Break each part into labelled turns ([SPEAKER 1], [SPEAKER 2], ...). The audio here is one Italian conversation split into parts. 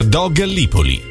[SPEAKER 1] Nardò Gallipoli.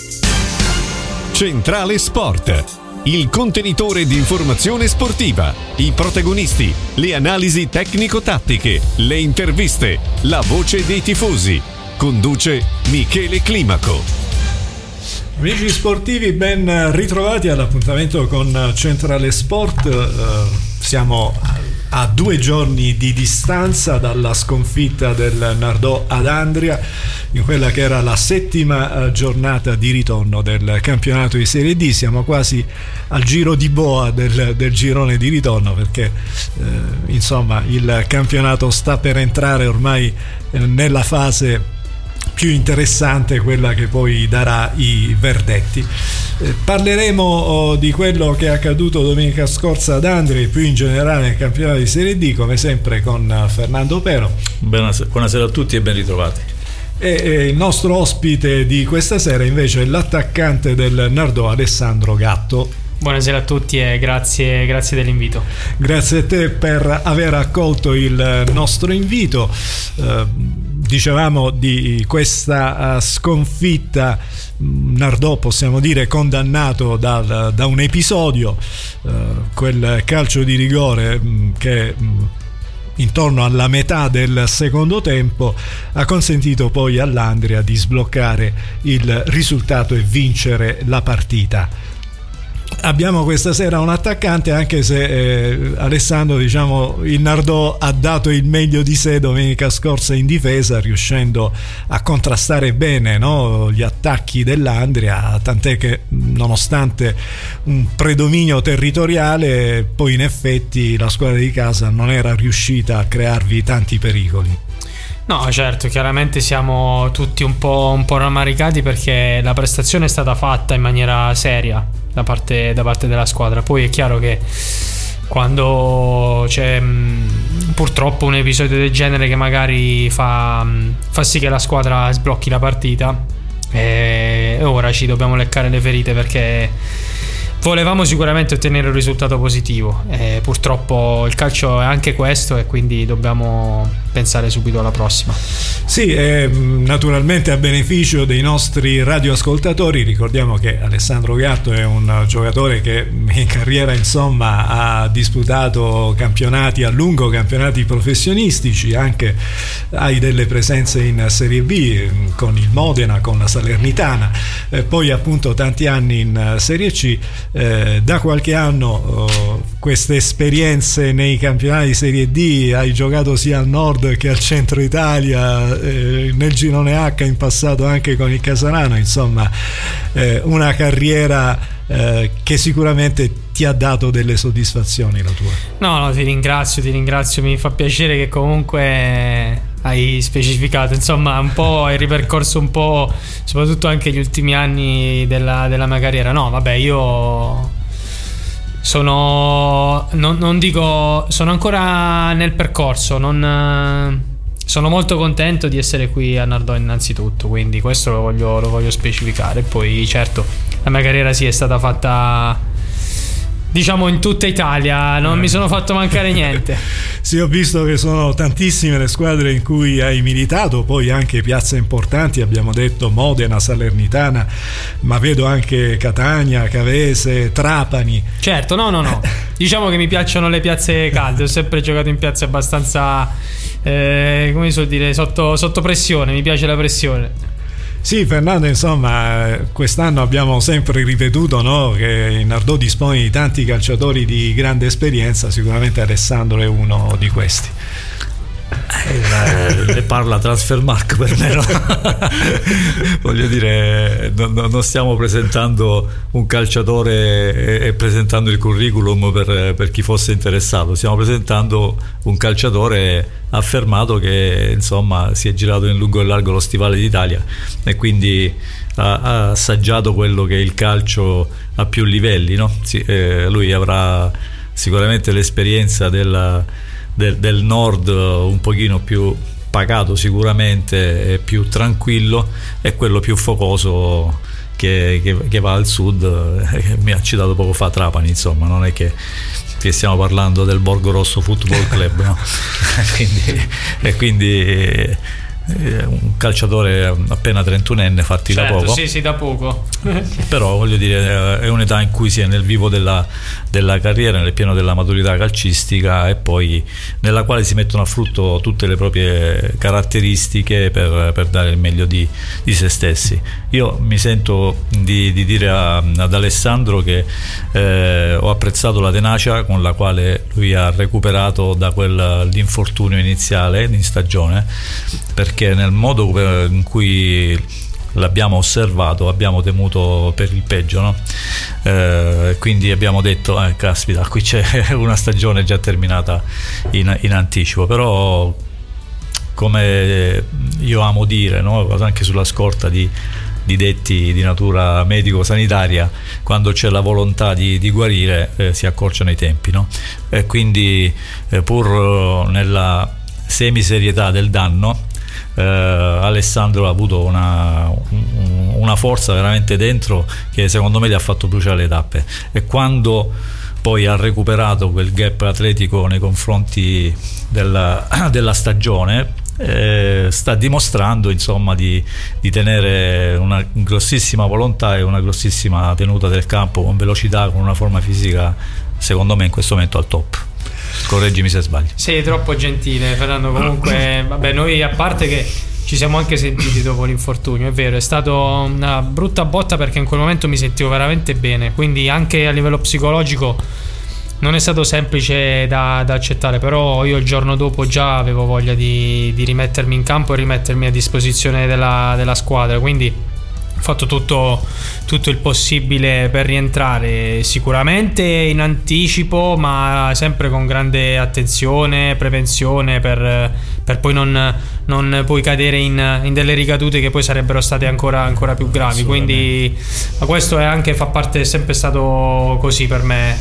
[SPEAKER 1] Centrale Sport, il contenitore di informazione sportiva, i protagonisti, le analisi tecnico-tattiche, le interviste, la voce dei tifosi. Conduce Michele Climaco.
[SPEAKER 2] Amici sportivi, ben ritrovati all'appuntamento con Centrale Sport. Siamo a 2 giorni di distanza dalla sconfitta del Nardò ad Andria in quella che era la 7ª giornata di ritorno del campionato di Serie D. Siamo quasi al giro di boa del girone di ritorno, perché insomma il campionato sta per entrare ormai nella fase più interessante, quella che poi darà i verdetti. Parleremo di quello che è accaduto domenica scorsa ad Andria e più in generale nel campionato di Serie D, come sempre con Fernando Pero.
[SPEAKER 3] Buonasera a tutti e ben ritrovati.
[SPEAKER 2] E il nostro ospite di questa sera invece è l'attaccante del Nardò, Alessandro Gatto.
[SPEAKER 4] Buonasera a tutti e grazie dell'invito. Grazie
[SPEAKER 2] a te per aver accolto il nostro invito. Dicevamo di questa sconfitta, Nardò possiamo dire condannato da un episodio, quel calcio di rigore che intorno alla metà del secondo tempo ha consentito poi all'Andria di sbloccare il risultato e vincere la partita. Abbiamo questa sera un attaccante, anche se Alessandro, diciamo, il Nardò ha dato il meglio di sé domenica scorsa in difesa, riuscendo a contrastare bene, no, gli attacchi dell'Andria, tant'è che nonostante un predominio territoriale poi in effetti la squadra di casa non era riuscita a crearvi tanti pericoli.
[SPEAKER 4] No, certo, chiaramente siamo tutti un po' rammaricati, perché la prestazione è stata fatta in maniera seria da parte della squadra. Poi è chiaro che quando c'è purtroppo un episodio del genere che magari fa sì che la squadra sblocchi la partita, e ora ci dobbiamo leccare le ferite, perché volevamo sicuramente ottenere un risultato positivo. Purtroppo il calcio è anche questo, e quindi dobbiamo pensare subito alla prossima.
[SPEAKER 2] Sì, naturalmente a beneficio dei nostri radioascoltatori ricordiamo che Alessandro Gatto è un giocatore che in carriera insomma ha disputato campionati a lungo, campionati professionistici, anche hai delle presenze in Serie B con il Modena, con la Salernitana, poi appunto tanti anni in Serie C. Da qualche anno queste esperienze nei campionati di Serie D, hai giocato sia al nord che al centro Italia, nel girone H, in passato anche con il Casalano, insomma una carriera che sicuramente ti ha dato delle soddisfazioni, la tua.
[SPEAKER 4] No, ti ringrazio, mi fa piacere che comunque hai specificato, insomma, un po' hai ripercorso un po', soprattutto anche gli ultimi anni della mia carriera. No, vabbè, io sono ancora nel percorso, sono molto contento di essere qui a Nardò innanzitutto, quindi questo lo voglio specificare. Poi certo la mia carriera è stata fatta, diciamo, in tutta Italia, non mi sono fatto mancare niente.
[SPEAKER 2] Sì, ho visto che sono tantissime le squadre in cui hai militato, poi anche piazze importanti, abbiamo detto Modena, Salernitana, ma vedo anche Catania, Cavese, Trapani.
[SPEAKER 4] Certo, no. Diciamo che mi piacciono le piazze calde, ho sempre giocato in piazze abbastanza, come si suol dire, sotto pressione, mi piace la pressione.
[SPEAKER 2] Sì, Fernando, insomma, quest'anno abbiamo sempre ripetuto, no, che il Nardò dispone di tanti calciatori di grande esperienza, sicuramente Alessandro è uno di questi.
[SPEAKER 3] Ne parla Transfermarkt per me, no? Voglio dire, non stiamo presentando un calciatore e presentando il curriculum per chi fosse interessato, stiamo presentando un calciatore affermato che insomma si è girato in lungo e largo lo stivale d'Italia e quindi ha assaggiato quello che è il calcio a più livelli, no? Lui avrà sicuramente l'esperienza del nord, un pochino più pacato sicuramente, e più tranquillo, e quello più focoso che va al sud, mi ha citato poco fa Trapani, insomma non è che stiamo parlando del Borgo Rosso Football Club, no? quindi un calciatore appena 31enne, fatti
[SPEAKER 4] certo,
[SPEAKER 3] da poco.
[SPEAKER 4] Sì, da poco.
[SPEAKER 3] Però voglio dire, è un'età in cui si è nel vivo della carriera, nel pieno della maturità calcistica, e poi nella quale si mettono a frutto tutte le proprie caratteristiche per dare il meglio di se stessi. Io mi sento di dire ad Alessandro che ho apprezzato la tenacia con la quale lui ha recuperato da quell'infortunio iniziale in stagione, perché nel modo in cui l'abbiamo osservato abbiamo temuto per il peggio, no? Quindi abbiamo detto caspita, qui c'è una stagione già terminata in anticipo. Però, come io amo dire, no? Anche sulla scorta di detti di natura medico-sanitaria, quando c'è la volontà di guarire si accorciano i tempi, no? E quindi pur nella semiserietà del danno, Alessandro ha avuto una forza veramente dentro che secondo me gli ha fatto bruciare le tappe, e quando poi ha recuperato quel gap atletico nei confronti della stagione, sta dimostrando insomma di tenere una grossissima volontà e una grossissima tenuta del campo, con velocità, con una forma fisica secondo me in questo momento al top. Correggimi se sbaglio.
[SPEAKER 4] Sei troppo gentile, Fernando. Comunque vabbè, noi, a parte che ci siamo anche sentiti dopo l'infortunio, è vero, è stata una brutta botta, perché in quel momento mi sentivo veramente bene, quindi anche a livello psicologico non è stato semplice da accettare. Però io il giorno dopo già avevo voglia di rimettermi in campo e rimettermi a disposizione della squadra, quindi ho fatto tutto il possibile per rientrare, sicuramente in anticipo, ma sempre con grande attenzione, prevenzione, per poi non poi cadere in delle ricadute che poi sarebbero state ancora più gravi. Quindi questo fa parte, è sempre stato così per me.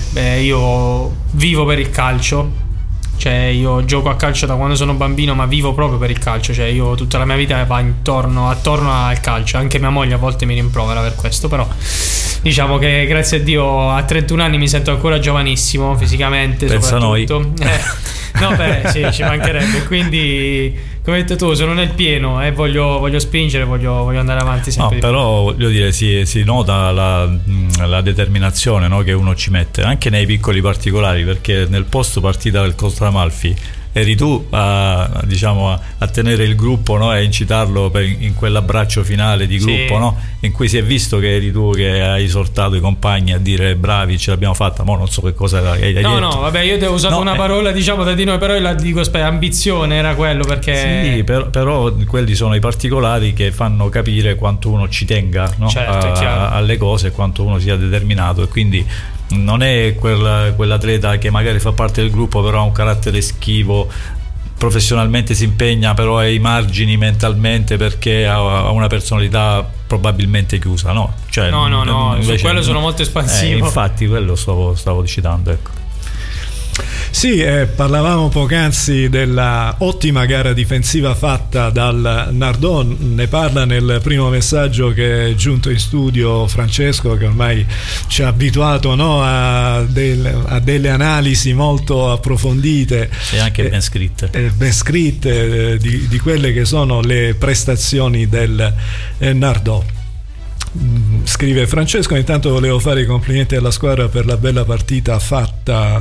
[SPEAKER 4] Io vivo per il calcio, cioè io gioco a calcio da quando sono bambino, ma vivo proprio per il calcio, cioè io tutta la mia vita va attorno al calcio. Anche mia moglie a volte mi rimprovera per questo, però diciamo che grazie a Dio a 31 anni mi sento ancora giovanissimo fisicamente.
[SPEAKER 3] Pensa
[SPEAKER 4] soprattutto
[SPEAKER 3] noi.
[SPEAKER 4] No, sì, ci mancherebbe. Quindi, come hai detto tu, sono nel pieno e voglio spingere, voglio andare avanti sempre.
[SPEAKER 3] No, però voglio dire, si nota la determinazione, no, che uno ci mette anche nei piccoli particolari, perché nel post partita del Costa Amalfi eri tu a tenere il gruppo, no, e incitarlo in quell'abbraccio finale di gruppo, sì, no, in cui si è visto che eri tu che hai esortato i compagni a dire bravi, ce l'abbiamo fatta. Mo non so che cosa hai detto.
[SPEAKER 4] No, vabbè, io ti ho usato una parola da di noi, però io la dico, ambizione era quello, perché
[SPEAKER 3] sì, però quelli sono i particolari che fanno capire quanto uno ci tenga, no?
[SPEAKER 4] Certo,
[SPEAKER 3] alle cose, quanto uno sia determinato, e quindi non è quell'atleta che magari fa parte del gruppo però ha un carattere schivo, professionalmente si impegna però ai margini mentalmente perché ha una personalità probabilmente chiusa, no? Cioè,
[SPEAKER 4] no, su quello sono molto espansivo.
[SPEAKER 3] Infatti quello stavo citando, ecco.
[SPEAKER 2] Sì, parlavamo poc'anzi della ottima gara difensiva fatta dal Nardò. Ne parla nel primo messaggio che è giunto in studio Francesco, che ormai ci ha abituato, no, a delle analisi molto approfondite
[SPEAKER 3] e anche ben
[SPEAKER 2] scritte di quelle che sono le prestazioni del Nardò. Scrive Francesco: intanto volevo fare i complimenti alla squadra per la bella partita fatta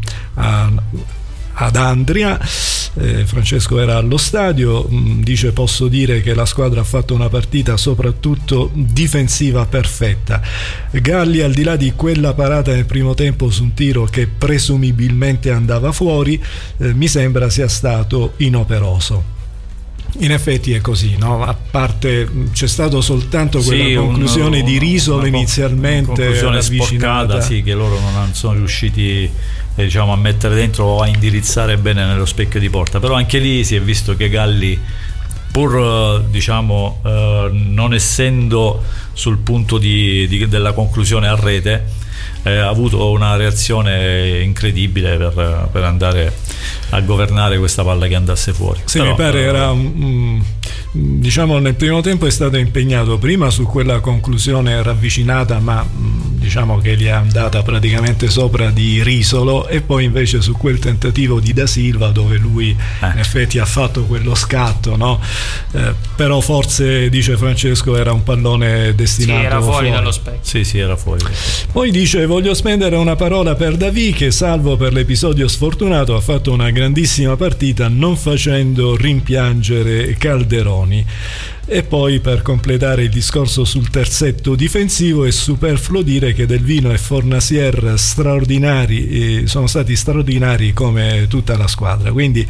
[SPEAKER 2] ad Andria. Francesco era allo stadio, dice: posso dire che la squadra ha fatto una partita soprattutto difensiva perfetta. Galli, al di là di quella parata nel primo tempo su un tiro che presumibilmente andava fuori, mi sembra sia stato inoperoso. In effetti è così, no? A parte c'è stato soltanto quella conclusione di Risolo inizialmente,
[SPEAKER 3] conclusione sporcata, sì, che loro non sono riusciti a mettere dentro o a indirizzare bene nello specchio di porta. Però anche lì si è visto che Galli, pur non essendo sul punto della conclusione a rete, ha avuto una reazione incredibile per andare a governare questa palla che andasse fuori.
[SPEAKER 2] Sì, però, mi pare era nel primo tempo è stato impegnato prima su quella conclusione ravvicinata, ma diciamo che gli è andata praticamente sopra di Risolo, e poi invece su quel tentativo di Da Silva dove lui in effetti ha fatto quello scatto, no? Però forse, dice Francesco, era un pallone destinato,
[SPEAKER 4] sì, era fuori dallo specchio.
[SPEAKER 3] Sì, era fuori.
[SPEAKER 2] Poi dice: voglio spendere una parola per David, che salvo per l'episodio sfortunato ha fatto una grandissima partita, non facendo rimpiangere Calderoni. E poi, per completare il discorso sul terzetto difensivo, è superfluo dire che Del Vino e Fornasier straordinari, sono stati straordinari come tutta la squadra, quindi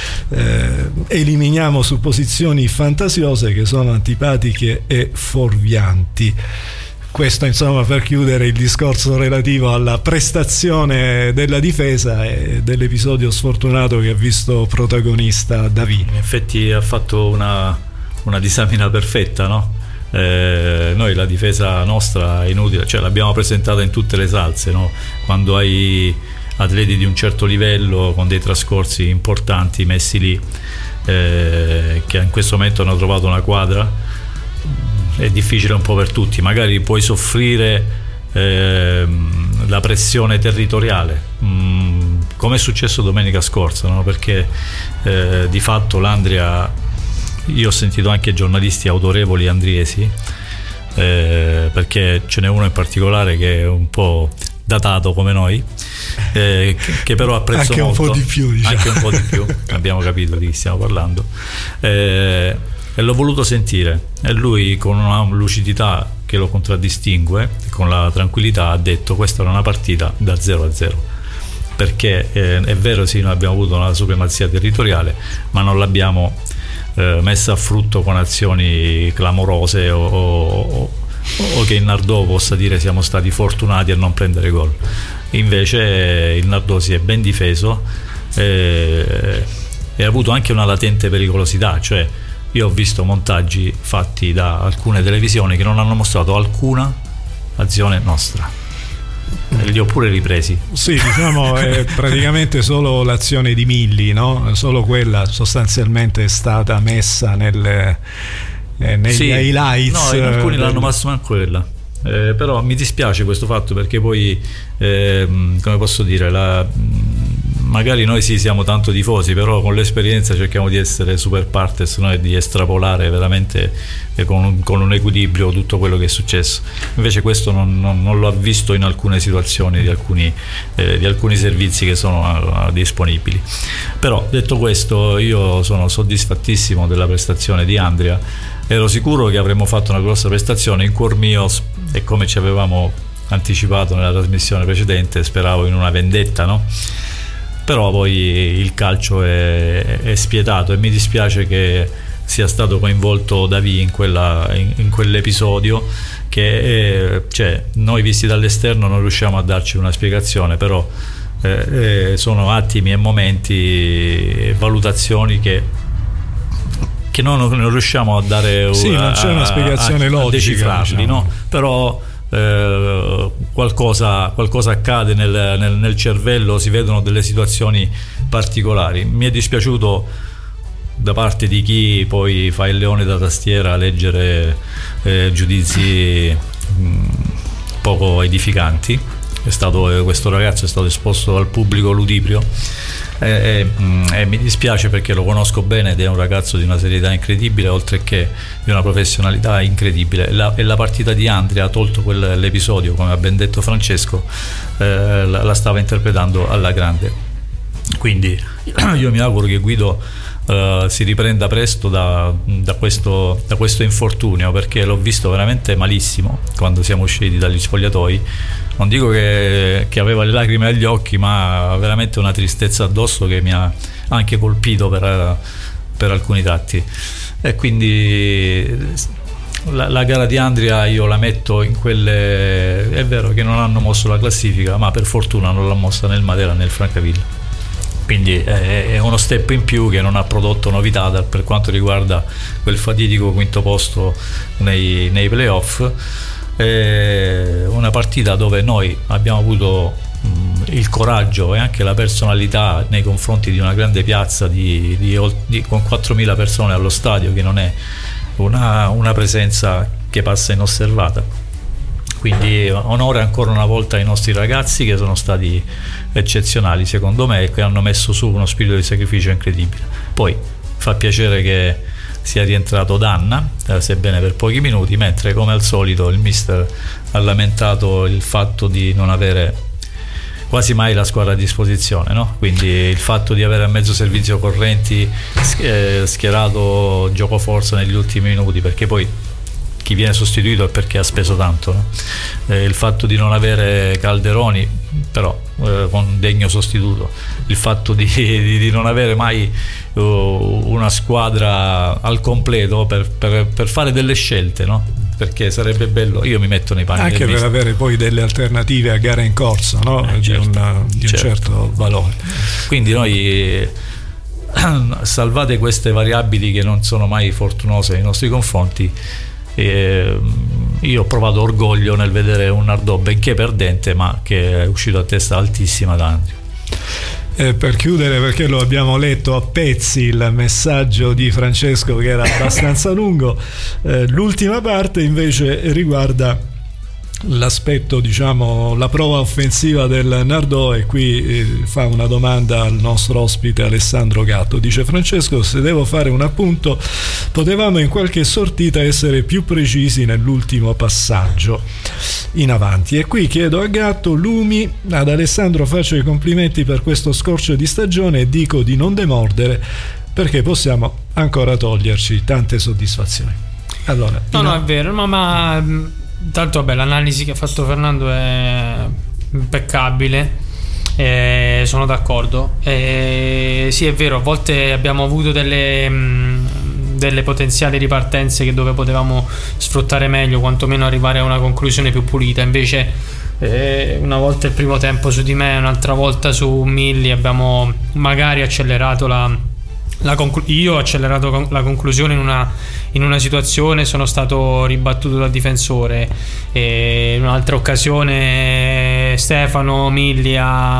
[SPEAKER 2] eliminiamo supposizioni fantasiose che sono antipatiche e fuorvianti. Questo insomma per chiudere il discorso relativo alla prestazione della difesa e dell'episodio sfortunato che ha visto protagonista David.
[SPEAKER 3] In effetti ha fatto una disamina perfetta, no? Noi la difesa nostra è inutile, cioè l'abbiamo presentata in tutte le salse, no? Quando hai atleti di un certo livello con dei trascorsi importanti messi lì, che in questo momento hanno trovato una quadra, è difficile un po' per tutti. Magari puoi soffrire la pressione territoriale, come è successo domenica scorsa, no? Perché di fatto l'Andria, io ho sentito anche giornalisti autorevoli andriesi, perché ce n'è uno in particolare che è un po' datato come noi, che però apprezzo
[SPEAKER 2] anche
[SPEAKER 3] molto,
[SPEAKER 2] un po' di più, diciamo.
[SPEAKER 3] Anche un po' di più, abbiamo capito di chi stiamo parlando, e l'ho voluto sentire, e lui, con una lucidità che lo contraddistingue, con la tranquillità, ha detto: questa era una partita da 0-0, perché è vero, sì, noi abbiamo avuto una supremazia territoriale, ma non l'abbiamo messa a frutto con azioni clamorose o che il Nardò possa dire siamo stati fortunati a non prendere gol. Invece il Nardò si è ben difeso e ha avuto anche una latente pericolosità, cioè io ho visto montaggi fatti da alcune televisioni che non hanno mostrato alcuna azione nostra, li ho pure ripresi.
[SPEAKER 2] Sì, diciamo è praticamente solo l'azione di Milli, no? Solo quella sostanzialmente è stata messa negli highlights.
[SPEAKER 3] No, in alcuni l'hanno messa anche quella. Però mi dispiace questo fatto, perché poi come posso dire, magari noi sì siamo tanto tifosi, però con l'esperienza cerchiamo di essere super partes, no? E di estrapolare veramente con un equilibrio tutto quello che è successo. Invece questo non l'ho visto in alcune situazioni di alcuni servizi che sono disponibili. Però detto questo, io sono soddisfattissimo della prestazione di Andria. Ero sicuro che avremmo fatto una grossa prestazione. In cuor mio, e come ci avevamo anticipato nella trasmissione precedente, speravo in una vendetta, no? Però poi il calcio è spietato, e mi dispiace che sia stato coinvolto David in quell'episodio, che cioè, noi visti dall'esterno non riusciamo a darci una spiegazione, però sono attimi e momenti e valutazioni che non riusciamo a dare
[SPEAKER 2] non c'è una spiegazione logica,
[SPEAKER 3] decifrarli, diciamo. No? Però qualcosa accade nel cervello, si vedono delle situazioni particolari. Mi è dispiaciuto da parte di chi poi fa il leone da tastiera leggere giudizi poco edificanti. Questo ragazzo è stato esposto al pubblico ludibrio, e mi dispiace, perché lo conosco bene ed è un ragazzo di una serietà incredibile, oltre che di una professionalità incredibile, e la partita di Andria, tolto quell'episodio, come ha ben detto Francesco, la stava interpretando alla grande. Quindi io mi auguro che Guido si riprenda presto da questo infortunio, perché l'ho visto veramente malissimo quando siamo usciti dagli spogliatoi. Non dico che aveva le lacrime agli occhi, ma veramente una tristezza addosso che mi ha anche colpito per alcuni tratti. E quindi la gara di Andria io la metto in quelle, è vero che non hanno mosso la classifica, ma per fortuna non l'ha mossa né il Matera né il Francavilla. Quindi è uno step in più che non ha prodotto novità per quanto riguarda quel fatidico quinto posto nei playoff. Una partita dove noi abbiamo avuto il coraggio e anche la personalità nei confronti di una grande piazza con 4.000 persone allo stadio, che non è una presenza che passa inosservata. Quindi onore ancora una volta ai nostri ragazzi, che sono stati eccezionali secondo me e che hanno messo su uno spirito di sacrificio incredibile. Poi fa piacere che sia rientrato Danna, sebbene per pochi minuti, mentre come al solito il mister ha lamentato il fatto di non avere quasi mai la squadra a disposizione, no? Quindi il fatto di avere a mezzo servizio Correnti schierato giocoforza negli ultimi minuti, perché poi chi viene sostituito è perché ha speso tanto, no? Il fatto di non avere Calderoni però con degno sostituto, il fatto di non avere mai una squadra al completo per fare delle scelte, no? Perché sarebbe bello, io mi metto nei panni
[SPEAKER 2] anche
[SPEAKER 3] del
[SPEAKER 2] per avere poi delle alternative a gare in corso, no?
[SPEAKER 3] Certo,
[SPEAKER 2] di un certo valore.
[SPEAKER 3] Quindi noi salvate queste variabili che non sono mai fortunose nei nostri confronti. Io ho provato orgoglio nel vedere un Nardò benché perdente, ma che è uscito a testa altissima da Andria.
[SPEAKER 2] Per chiudere, perché lo abbiamo letto a pezzi il messaggio di Francesco che era abbastanza lungo, l'ultima parte invece riguarda l'aspetto, diciamo, la prova offensiva del Nardò, e qui fa una domanda al nostro ospite Alessandro Gatto. Dice: Francesco, se devo fare un appunto, potevamo in qualche sortita essere più precisi nell'ultimo passaggio in avanti. E qui chiedo a Gatto: Lumi, ad Alessandro faccio i complimenti per questo scorcio di stagione e dico di non demordere, perché possiamo ancora toglierci tante soddisfazioni. Allora,
[SPEAKER 4] no, è vero, ma tanto vabbè, l'analisi che ha fatto Fernando è impeccabile, sono d'accordo. Sì, è vero, a volte abbiamo avuto delle potenziali ripartenze dove potevamo sfruttare meglio, quantomeno arrivare a una conclusione più pulita. Invece una volta il primo tempo su di me, un'altra volta su Milli, abbiamo magari accelerato io ho accelerato la conclusione in una situazione, sono stato ribattuto dal difensore, e in un'altra occasione Stefano Milli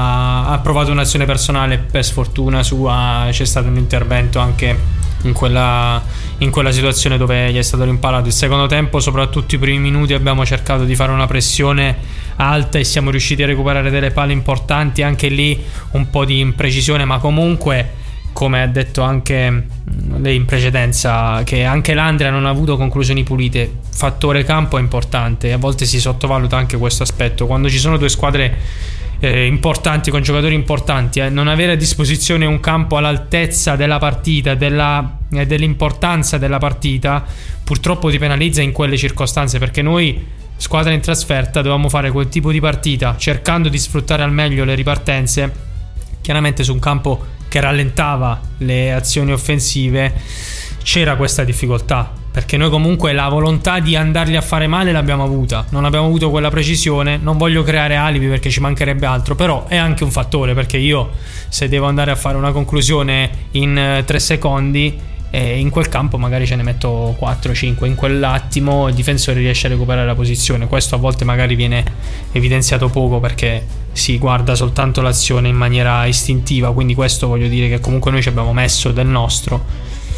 [SPEAKER 4] ha provato un'azione personale, per sfortuna sua c'è stato un intervento anche in quella situazione dove gli è stato rimpalato. Il secondo tempo, soprattutto i primi minuti, abbiamo cercato di fare una pressione alta e siamo riusciti a recuperare delle palle importanti, anche lì un po' di imprecisione, ma comunque, come ha detto anche lei in precedenza, che anche l'Andria non ha avuto conclusioni pulite. Fattore campo è importante, a volte si sottovaluta anche questo aspetto. Quando ci sono due squadre importanti, con giocatori importanti, non avere a disposizione un campo all'altezza della partita, dell'importanza della partita, purtroppo ti penalizza in quelle circostanze, perché noi, squadra in trasferta, dovevamo fare quel tipo di partita cercando di sfruttare al meglio le ripartenze, chiaramente su un campo che rallentava le azioni offensive. C'era questa difficoltà, perché noi comunque la volontà di andarli a fare male l'abbiamo avuta, non abbiamo avuto quella precisione. Non voglio creare alibi, perché ci mancherebbe altro, però è anche un fattore, perché io, se devo andare a fare una conclusione in 3 secondi, in quel campo magari ce ne metto 4-5, in quell'attimo il difensore riesce a recuperare la posizione. Questo a volte magari viene evidenziato poco, perché si guarda soltanto l'azione in maniera istintiva. Quindi questo, voglio dire che comunque noi ci abbiamo messo del nostro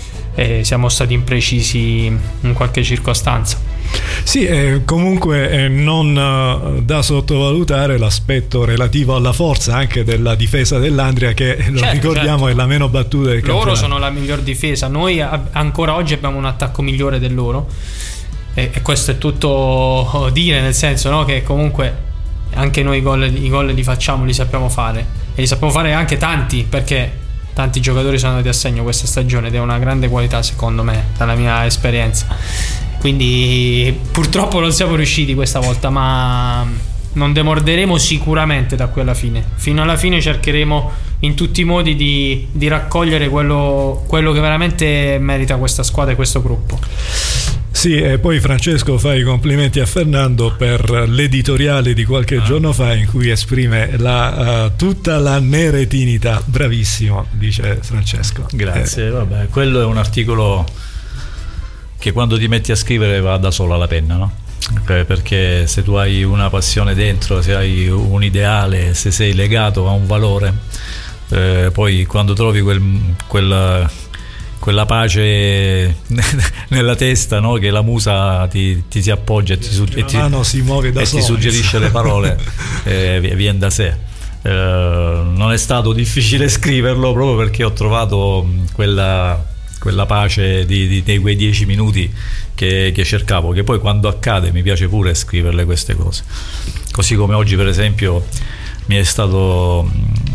[SPEAKER 4] e siamo stati imprecisi in qualche circostanza.
[SPEAKER 2] Sì, comunque non da sottovalutare l'aspetto relativo alla forza anche della difesa dell'Andria, che lo ricordiamo, certo, è la meno battuta del campionato.
[SPEAKER 4] Loro sono la miglior difesa, noi ancora oggi abbiamo un attacco migliore del loro, e questo è tutto dire, nel senso, no, che comunque anche noi i gol li facciamo, li sappiamo fare, e li sappiamo fare anche tanti, perché tanti giocatori sono andati a segno questa stagione ed è una grande qualità, secondo me, dalla mia esperienza. Quindi purtroppo non siamo riusciti questa volta, ma non demorderemo sicuramente da qui alla fine. Fino alla fine cercheremo in tutti i modi di raccogliere quello che veramente merita questa squadra e questo gruppo.
[SPEAKER 2] Sì, e poi Francesco fa i complimenti a Fernando per l'editoriale di qualche giorno fa, in cui esprime tutta la neretinità. Bravissimo, dice Francesco.
[SPEAKER 3] Grazie, vabbè, quello è un articolo che quando ti metti a scrivere va da sola la penna, no? Perché se tu hai una passione dentro, se hai un ideale, se sei legato a un valore, poi quando trovi quel quella pace nella testa, no? Che la musa ti si appoggia e ti
[SPEAKER 2] mano si muove da sola,
[SPEAKER 3] ti suggerisce le parole, viene da sé. Non è stato difficile scriverlo, proprio perché ho trovato quella pace di quei 10 minuti che cercavo, che poi quando accade mi piace pure scriverle queste cose, così come oggi per esempio mi è stato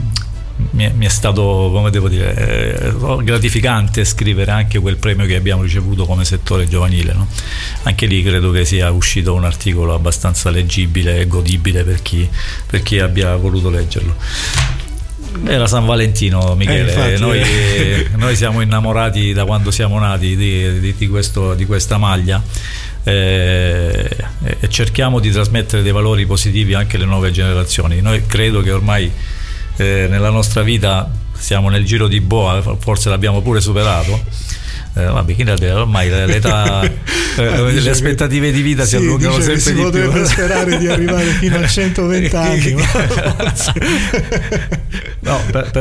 [SPEAKER 3] come devo dire, gratificante scrivere anche quel premio che abbiamo ricevuto come settore giovanile, no? Anche lì credo che sia uscito un articolo abbastanza leggibile e godibile per chi abbia voluto leggerlo. Era San Valentino, Michele, noi siamo innamorati da quando siamo nati di questa maglia, e cerchiamo di trasmettere dei valori positivi anche alle nuove generazioni. Noi credo che ormai nella nostra vita siamo nel giro di boa, forse l'abbiamo pure superato. Vabbè, ormai l'età, le aspettative di vita si allungano sempre
[SPEAKER 2] si
[SPEAKER 3] di più. Si
[SPEAKER 2] potrebbe sperare di arrivare fino a 120 anni.
[SPEAKER 3] No,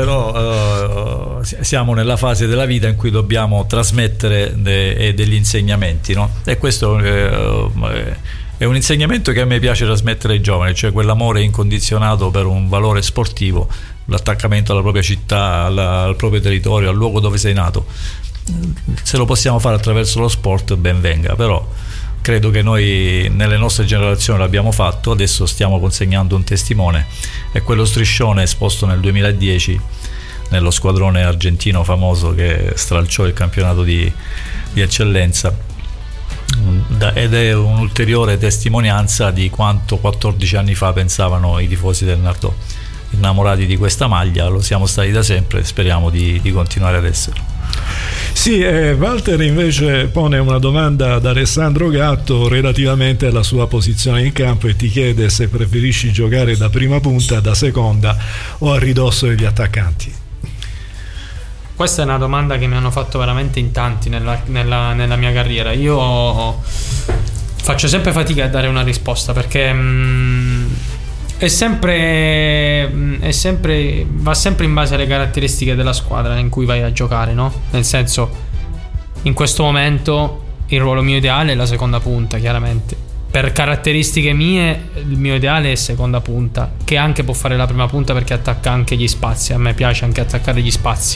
[SPEAKER 3] però siamo nella fase della vita in cui dobbiamo trasmettere degli insegnamenti, no? E questo è un insegnamento che a me piace trasmettere ai giovani, cioè quell'amore incondizionato per un valore sportivo, l'attaccamento alla propria città, al proprio territorio, al luogo dove sei nato. Se lo possiamo fare attraverso lo sport, ben venga, però credo che noi nelle nostre generazioni l'abbiamo fatto. Adesso stiamo consegnando un testimone, è quello striscione esposto nel 2010 nello squadrone argentino famoso che stralciò il campionato di eccellenza, ed è un'ulteriore testimonianza di quanto 14 anni fa pensavano i tifosi del Nardò. Innamorati di questa maglia, lo siamo stati da sempre e speriamo di continuare ad esserlo.
[SPEAKER 2] Sì, Walter invece pone una domanda ad Alessandro Gatto relativamente alla sua posizione in campo e ti chiede se preferisci giocare da prima punta, da seconda o a ridosso degli attaccanti.
[SPEAKER 4] Questa è una domanda che mi hanno fatto veramente in tanti nella mia carriera. Io faccio sempre fatica a dare una risposta perché va sempre in base alle caratteristiche della squadra in cui vai a giocare, no? Nel senso, in questo momento il ruolo mio ideale è la seconda punta, chiaramente. Per caratteristiche mie il mio ideale è seconda punta, che anche può fare la prima punta perché attacca anche gli spazi. A me piace anche attaccare gli spazi.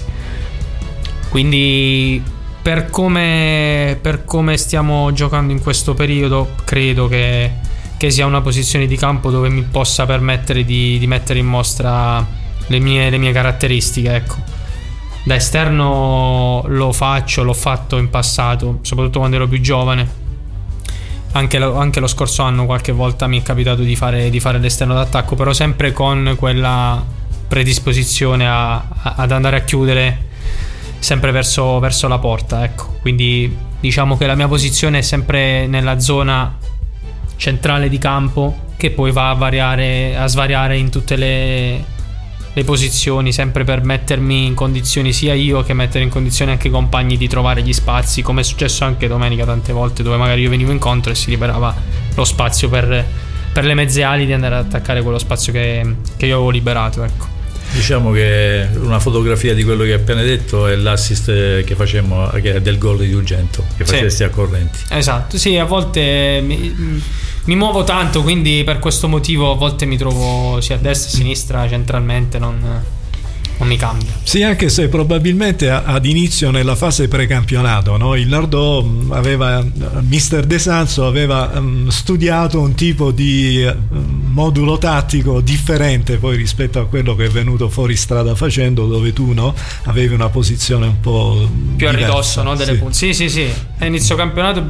[SPEAKER 4] Quindi per come stiamo giocando in questo periodo, credo che sia una posizione di campo dove mi possa permettere di mettere in mostra le mie caratteristiche, ecco. Da esterno l'ho fatto in passato, soprattutto quando ero più giovane. Anche lo scorso anno qualche volta mi è capitato di fare l'esterno d'attacco, però sempre con quella predisposizione ad andare a chiudere sempre verso la porta, ecco. Quindi diciamo che la mia posizione è sempre nella zona centrale di campo, che poi va a svariare in tutte le posizioni, sempre per mettermi in condizioni sia io che mettere in condizione anche i compagni di trovare gli spazi, come è successo anche domenica tante volte, dove magari io venivo incontro e si liberava lo spazio per le mezze ali di andare ad attaccare quello spazio che io avevo liberato, ecco.
[SPEAKER 3] Diciamo che una fotografia di quello che hai appena detto è l'assist che facemmo, che è del gol di Ugento, che facesti a Correnti.
[SPEAKER 4] Esatto, sì, a volte mi muovo tanto, quindi per questo motivo a volte mi trovo sia a destra che a sinistra, centralmente non mi cambia.
[SPEAKER 2] Sì, anche se probabilmente ad inizio nella fase precampionato, no? Il Nardò mister De Sanzo aveva studiato un tipo di modulo tattico differente poi rispetto a quello che è venuto fuori strada facendo, dove tu, no, avevi una posizione un po'
[SPEAKER 4] più
[SPEAKER 2] diversa,
[SPEAKER 4] a ridosso, no, delle punte. Sì. A inizio campionato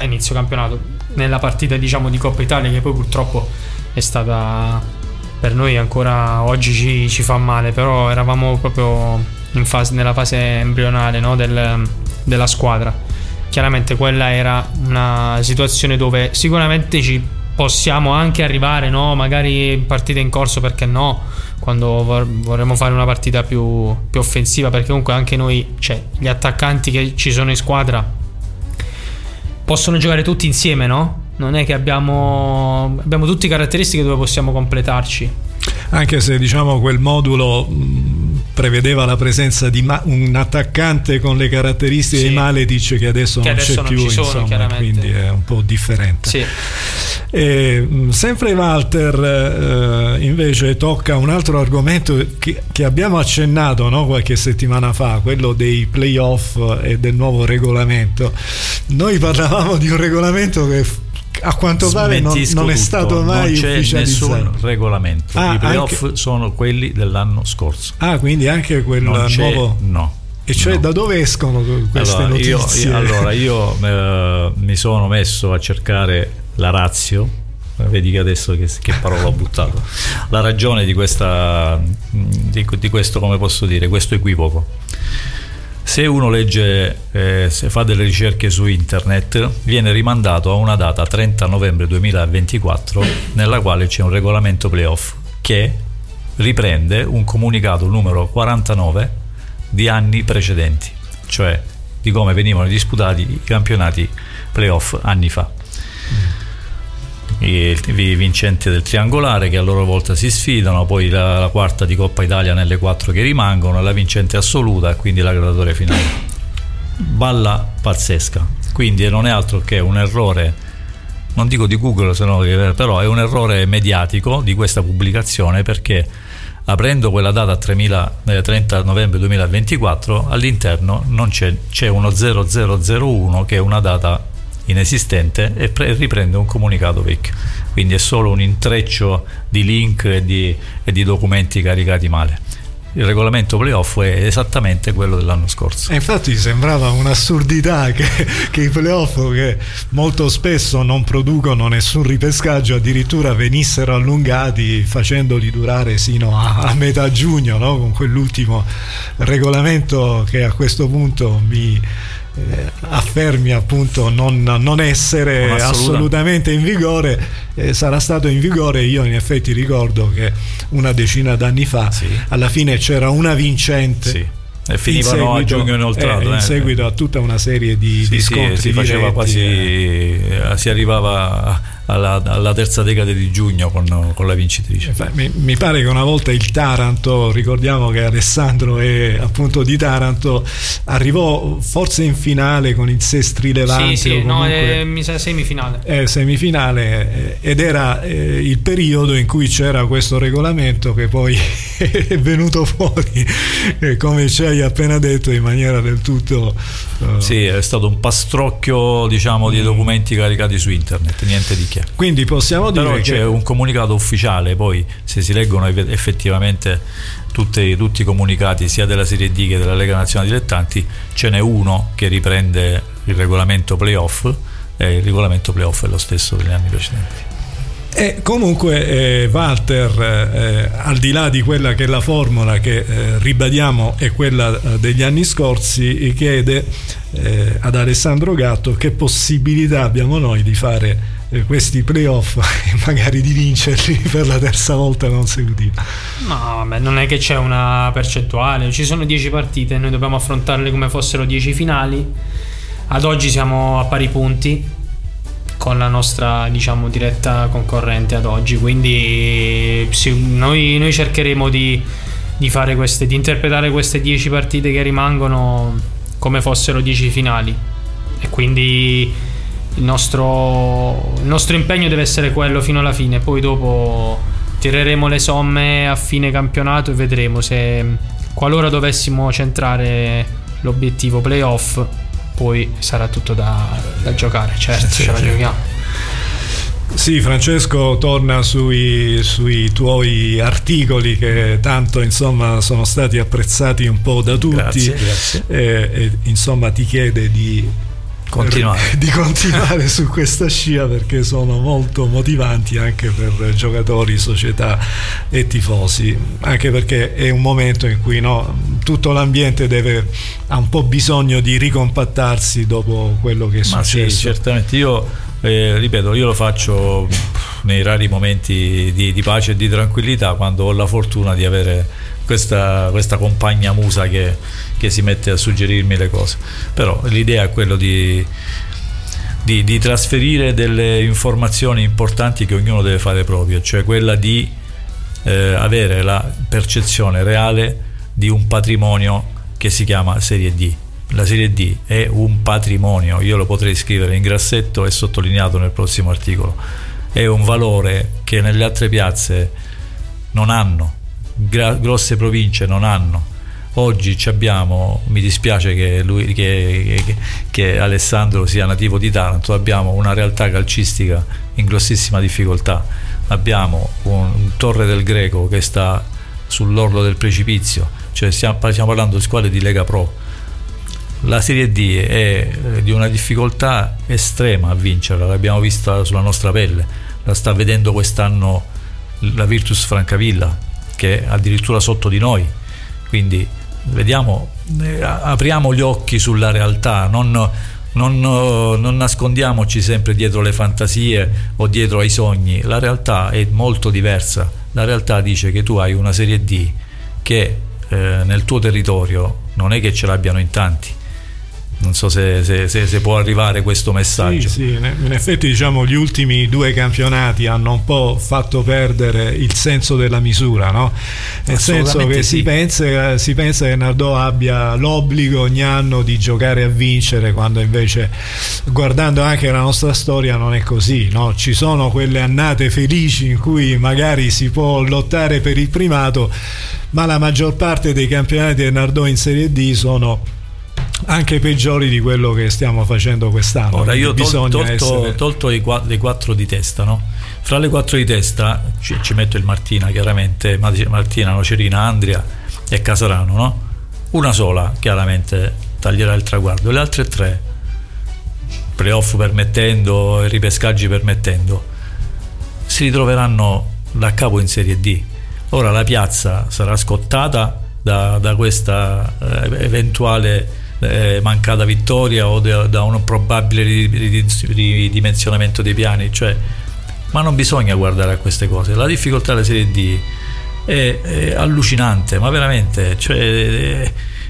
[SPEAKER 4] nella partita, diciamo, di Coppa Italia, che poi purtroppo è stata per noi ancora oggi ci fa male, però eravamo proprio nella fase embrionale, no, della squadra. Chiaramente quella era una situazione dove sicuramente ci possiamo anche arrivare, no, magari in partita in corso, perché no, quando vorremmo fare una partita più offensiva, perché comunque anche noi, cioè gli attaccanti che ci sono in squadra possono giocare tutti insieme, no? Non è che abbiamo tutte caratteristiche dove possiamo completarci.
[SPEAKER 2] Anche se, diciamo, quel modulo prevedeva la presenza di un attaccante con le caratteristiche di Maletic che adesso non c'è più, insomma, quindi è un po' differente.
[SPEAKER 4] Sì.
[SPEAKER 2] Sempre Walter invece tocca un altro argomento che abbiamo accennato, no, qualche settimana fa, quello dei playoff e del nuovo regolamento. Noi parlavamo di un regolamento che a quanto pare non è stato mai ufficializzato.
[SPEAKER 3] Non c'è nessun regolamento. I playoff sono quelli dell'anno scorso.
[SPEAKER 2] Quindi anche quel nuovo?
[SPEAKER 3] No.
[SPEAKER 2] E cioè no. Da dove escono queste notizie?
[SPEAKER 3] Io mi sono messo a cercare la ratio. Vedi che adesso che parola ho buttato. La ragione di questo, come posso dire, questo equivoco. Se uno legge, se fa delle ricerche su internet, viene rimandato a una data 30 novembre 2024 nella quale c'è un regolamento playoff che riprende un comunicato numero 49 di anni precedenti, cioè di come venivano disputati i campionati playoff anni fa. I vincenti del triangolare che a loro volta si sfidano, poi la quarta di Coppa Italia nelle 4 che rimangono, la vincente assoluta e quindi la graduatoria finale. Balla pazzesca, quindi non è altro che un errore, non dico di Google, però è un errore mediatico di questa pubblicazione, perché aprendo quella data 30 novembre 2024 all'interno non c'è uno 0001 che è una data inesistente e riprende un comunicato vecchio, quindi è solo un intreccio di link e di documenti caricati male. Il regolamento playoff è esattamente quello dell'anno scorso.
[SPEAKER 2] E infatti sembrava un'assurdità che i playoff, che molto spesso non producono nessun ripescaggio, addirittura venissero allungati facendoli durare sino a metà giugno, no? Con quell'ultimo regolamento che a questo punto mi affermi appunto non essere assolutamente in vigore. Sarà stato in vigore, io in effetti ricordo che una decina d'anni fa alla fine c'era una vincente
[SPEAKER 3] e finivano a giugno inoltrato
[SPEAKER 2] in seguito a tutta una serie di scontri
[SPEAKER 3] si faceva quasi si arrivava alla terza decade di giugno con la vincitrice.
[SPEAKER 2] Mi pare che una volta il Taranto, ricordiamo che Alessandro è appunto di Taranto, arrivò forse in finale con il Sestri Levante,
[SPEAKER 4] mi sa semifinale
[SPEAKER 2] ed era il periodo in cui c'era questo regolamento che poi è venuto fuori, come ci hai appena detto, in maniera del tutto
[SPEAKER 3] è stato un pastrocchio, diciamo, di documenti caricati su internet, niente di che.
[SPEAKER 2] Quindi possiamo dire
[SPEAKER 3] però c'è un comunicato ufficiale, poi se si leggono effettivamente tutti i comunicati sia della Serie D che della Lega Nazionale Dilettanti, ce n'è uno che riprende il regolamento playoff e il regolamento playoff è lo stesso degli anni precedenti.
[SPEAKER 2] E comunque Walter, al di là di quella che è la formula che ribadiamo è quella degli anni scorsi, chiede ad Alessandro Gatto che possibilità abbiamo noi di fare questi playoff e magari di vincerli per la terza volta consecutiva.
[SPEAKER 4] No, vabbè, non è che c'è una percentuale, ci sono 10 partite, noi dobbiamo affrontarle come fossero 10 finali. Ad oggi siamo a pari punti con la nostra, diciamo, diretta concorrente ad oggi, quindi noi cercheremo di fare di interpretare queste 10 partite che rimangono come fossero 10 finali, e quindi il nostro impegno deve essere quello fino alla fine. Poi dopo tireremo le somme a fine campionato e vedremo se, qualora dovessimo centrare l'obiettivo playoff, poi sarà tutto da giocare, certo, ce la giochiamo.
[SPEAKER 2] Sì, Francesco, torna sui tuoi articoli che tanto, insomma, sono stati apprezzati un po' da tutti.
[SPEAKER 3] Grazie.
[SPEAKER 2] E insomma ti chiede di continuare su questa scia, perché sono molto motivanti anche per giocatori, società e tifosi, anche perché è un momento in cui tutto l'ambiente ha un po' bisogno di ricompattarsi dopo quello che è successo.
[SPEAKER 3] Sì, certamente. Io ripeto, io lo faccio nei rari momenti di pace e di tranquillità, quando ho la fortuna di avere questa compagna musa che si mette a suggerirmi le cose. Però l'idea è quello di trasferire delle informazioni importanti che ognuno deve fare proprio, cioè quella di avere la percezione reale di un patrimonio che si chiama Serie D. La Serie D è un patrimonio, io lo potrei scrivere in grassetto e sottolineato nel prossimo articolo. È un valore che nelle altre piazze non hanno, grosse province non hanno. Oggi abbiamo, mi dispiace che Alessandro sia nativo di Taranto, abbiamo una realtà calcistica in grossissima difficoltà. Abbiamo un Torre del Greco che sta sull'orlo del precipizio, cioè stiamo parlando di squadre di Lega Pro. La Serie D è di una difficoltà estrema a vincerla, l'abbiamo vista sulla nostra pelle, la sta vedendo quest'anno la Virtus Francavilla, che è addirittura sotto di noi. Quindi vediamo, apriamo gli occhi sulla realtà, non nascondiamoci sempre dietro le fantasie o dietro ai sogni. La realtà è molto diversa. La realtà dice che tu hai una Serie D che nel tuo territorio non è che ce l'abbiano in tanti. Non so se può arrivare questo messaggio.
[SPEAKER 2] Sì, in effetti diciamo gli ultimi 2 campionati hanno un po' fatto perdere il senso della misura, no? Nel senso che sì. si pensa che Nardò abbia l'obbligo ogni anno di giocare a vincere, quando invece, guardando anche la nostra storia, non è così, no? Ci sono quelle annate felici in cui magari si può lottare per il primato, ma la maggior parte dei campionati del Nardò in Serie D sono anche peggiori di quello che stiamo facendo quest'anno.
[SPEAKER 3] Ora io tolto le 4 di testa, no? Fra le 4 di testa ci metto il Martina, chiaramente, Martina, Nocerina, Andria e Casarano, no? Una sola chiaramente taglierà il traguardo, le altre 3, playoff permettendo e ripescaggi permettendo, si ritroveranno da capo in Serie D. Ora la piazza sarà scottata da questa eventuale mancata vittoria o da un probabile ridimensionamento dei piani, cioè, ma non bisogna guardare a queste cose. La difficoltà della Serie D è allucinante, ma veramente, cioè,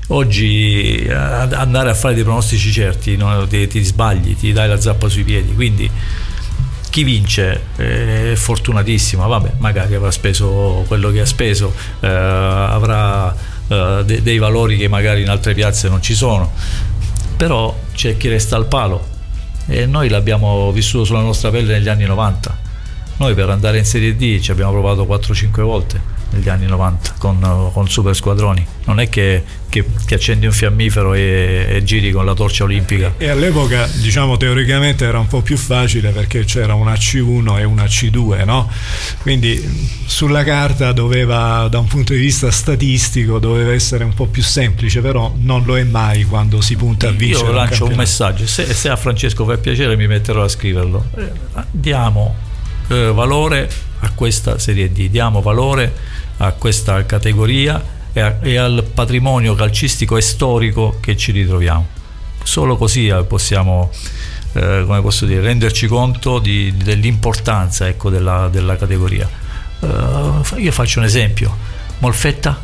[SPEAKER 3] oggi andare a fare dei pronostici certi, no, ti sbagli, ti dai la zappa sui piedi. Quindi chi vince è fortunatissimo, vabbè, magari avrà speso quello che ha speso, avrà dei valori che magari in altre piazze non ci sono, però c'è chi resta al palo, e noi l'abbiamo vissuto sulla nostra pelle negli anni 90. Noi per andare in Serie D ci abbiamo provato 4-5 volte negli anni 90 con super squadroni. Non è che accendi un fiammifero e giri con la torcia olimpica.
[SPEAKER 2] E all'epoca, diciamo, teoricamente era un po' più facile perché c'era una C1 e una C2, no? Quindi sulla carta doveva, da un punto di vista statistico, doveva essere un po' più semplice, però non lo è mai quando si punta a vincere.
[SPEAKER 3] Io lancio un messaggio, se a Francesco fa piacere mi metterò a scriverlo. Diamo valore a questa Serie D, diamo valore a questa categoria e al patrimonio calcistico e storico che ci ritroviamo. Solo così possiamo, come posso dire, renderci conto dell'importanza, ecco, della categoria. Io faccio un esempio: Molfetta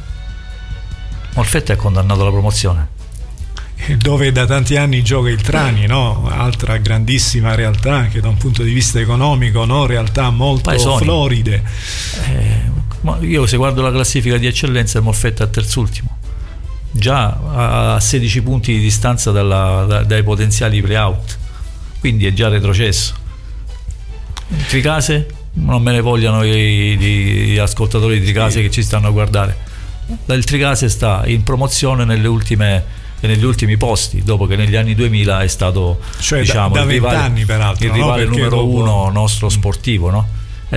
[SPEAKER 3] è condannato alla promozione,
[SPEAKER 2] dove da tanti anni gioca il Trani, no? Altra grandissima realtà anche da un punto di vista economico, no? Realtà molto
[SPEAKER 3] Paesoni.
[SPEAKER 2] floride.
[SPEAKER 3] Io se guardo la classifica di eccellenza, il Molfetta è terzultimo, già a 16 punti di distanza dai potenziali play-out, quindi è già retrocesso. Tricase, non me ne vogliano gli ascoltatori di Tricase che ci stanno a guardare. Il Tricase sta in promozione negli ultimi posti, dopo che negli anni 2000 è stato,
[SPEAKER 2] cioè,
[SPEAKER 3] diciamo,
[SPEAKER 2] da 20 anni peraltro,
[SPEAKER 3] il rivale numero uno nostro sportivo, no?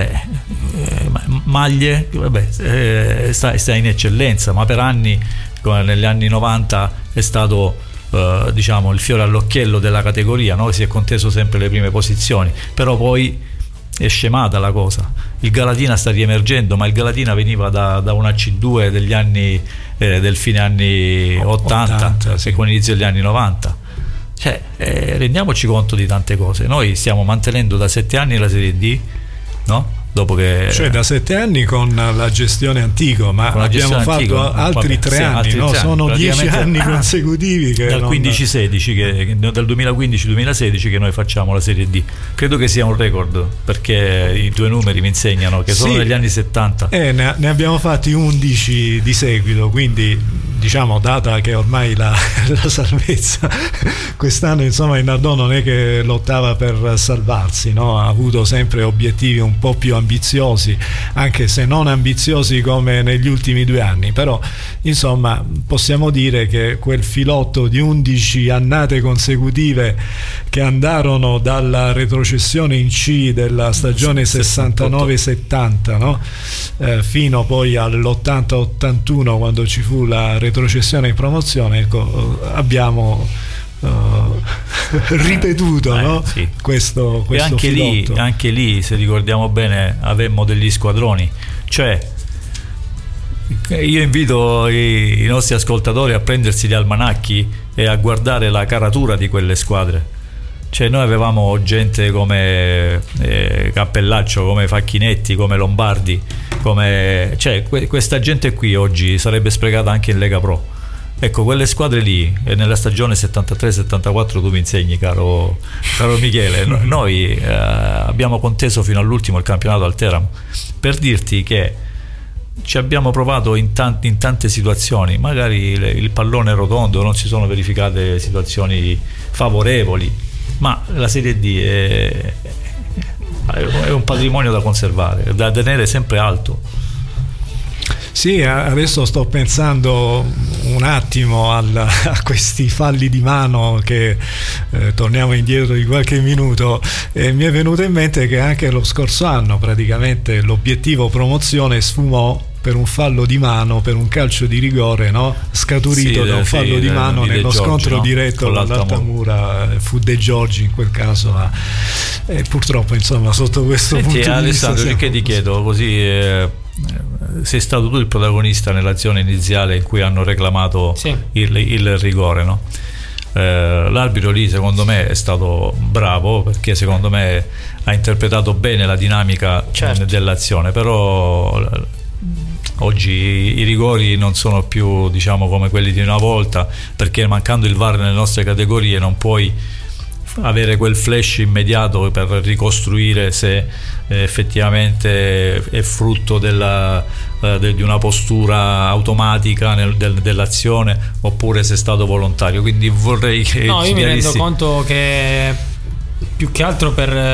[SPEAKER 3] Maglie, vabbè, sta in eccellenza, ma per anni, come negli anni 90, è stato diciamo il fiore all'occhiello della categoria, no? Si è conteso sempre le prime posizioni, però poi è scemata la cosa. Il Galatina sta riemergendo, ma il Galatina veniva da una C2 degli anni del fine anni 80 sì, e con l'inizio degli anni 90. Cioè, rendiamoci conto di tante cose. Noi stiamo mantenendo da 7 anni la Serie D, no? Dopo che,
[SPEAKER 2] cioè da 7 anni con la gestione Antico, ma abbiamo fatto altri 3 anni, no? Sono 10 anni consecutivi che
[SPEAKER 3] dal 15-16 dal 2015-2016 che noi facciamo la Serie D. Credo che sia un record, perché i 2 numeri mi insegnano che solo negli anni 70
[SPEAKER 2] ne abbiamo fatti 11 di seguito, quindi diciamo, data che ormai la salvezza quest'anno, insomma, il Nardò non è che lottava per salvarsi, no? Ha avuto sempre obiettivi un po' più ambiziosi, anche se non ambiziosi come negli ultimi 2 anni, però insomma possiamo dire che quel filotto di 11 annate consecutive che andarono dalla retrocessione in C della stagione 69-70, no? Fino poi all'80-81, quando ci fu la retrocessione in promozione, ecco, abbiamo ripetuto, no?
[SPEAKER 3] Sì.
[SPEAKER 2] questo
[SPEAKER 3] e anche
[SPEAKER 2] filotto.
[SPEAKER 3] Anche lì, se ricordiamo bene, avemmo degli squadroni, cioè io invito i nostri ascoltatori a prendersi gli almanacchi e a guardare la caratura di quelle squadre. Cioè, noi avevamo gente come Cappellaccio, come Facchinetti, come Lombardi, cioè questa gente qui oggi sarebbe sprecata anche in Lega Pro. Ecco, quelle squadre lì, e nella stagione 73-74 tu mi insegni, caro Michele, noi abbiamo conteso fino all'ultimo il campionato al Teramo, per dirti che ci abbiamo provato in tante situazioni, magari il pallone rotondo, non si sono verificate situazioni favorevoli, ma la Serie D è un patrimonio da conservare, da tenere sempre alto.
[SPEAKER 2] Sì, adesso sto pensando un attimo a questi falli di mano che torniamo indietro di qualche minuto, e mi è venuto in mente che anche lo scorso anno praticamente l'obiettivo promozione sfumò per un fallo di mano, per un calcio di rigore, no? Scaturito da un fallo di mano nello scontro diretto con l'Altamura. Fu De Giorgi in quel caso, e purtroppo, insomma, sotto questo punto di vista.
[SPEAKER 3] Alessandro, perché ti chiedo così, sei stato tu il protagonista nell'azione iniziale in cui hanno reclamato il rigore, no? L'arbitro lì secondo me è stato bravo, perché secondo me ha interpretato bene la dinamica dell'azione, però oggi i rigori non sono più, diciamo, come quelli di una volta, perché mancando il VAR nelle nostre categorie non puoi avere quel flash immediato per ricostruire se effettivamente è frutto di una postura automatica dell'azione, oppure se è stato volontario. Quindi vorrei che
[SPEAKER 4] io mi rendo conto che più che altro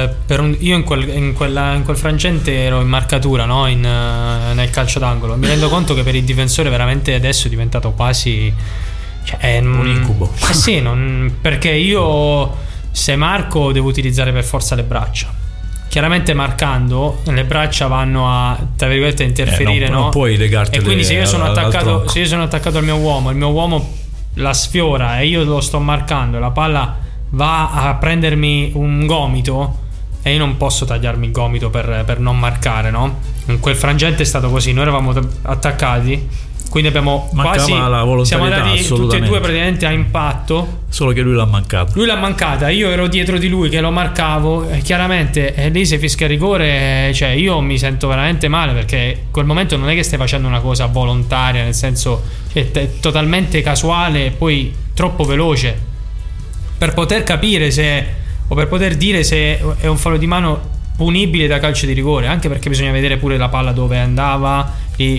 [SPEAKER 4] io in quel frangente ero in marcatura, no? Nel calcio d'angolo. Mi rendo conto che per il difensore veramente adesso è diventato quasi, cioè, un
[SPEAKER 3] incubo.
[SPEAKER 4] Sì, perché io, se marco, devo utilizzare per forza le braccia. Chiaramente marcando, le braccia vanno a, tra virgolette, interferire,
[SPEAKER 3] non puoi legarti.
[SPEAKER 4] E quindi se io sono attaccato al mio uomo, il mio uomo la sfiora e io lo sto marcando e la palla va a prendermi un gomito, e io non posso tagliarmi il gomito per non marcare, no? In quel frangente è stato così, noi eravamo attaccati, quindi abbiamo siamo andati tutti e due praticamente a impatto,
[SPEAKER 3] solo che lui l'ha mancata, io ero dietro di lui che lo marcavo, e chiaramente lì se fischia il rigore, cioè io mi sento veramente male, perché in quel momento non è che stai facendo una cosa volontaria, nel senso è totalmente casuale e poi troppo veloce per poter capire o per poter dire se è un fallo di mano punibile da calcio di rigore, anche perché bisogna vedere pure la palla dove andava.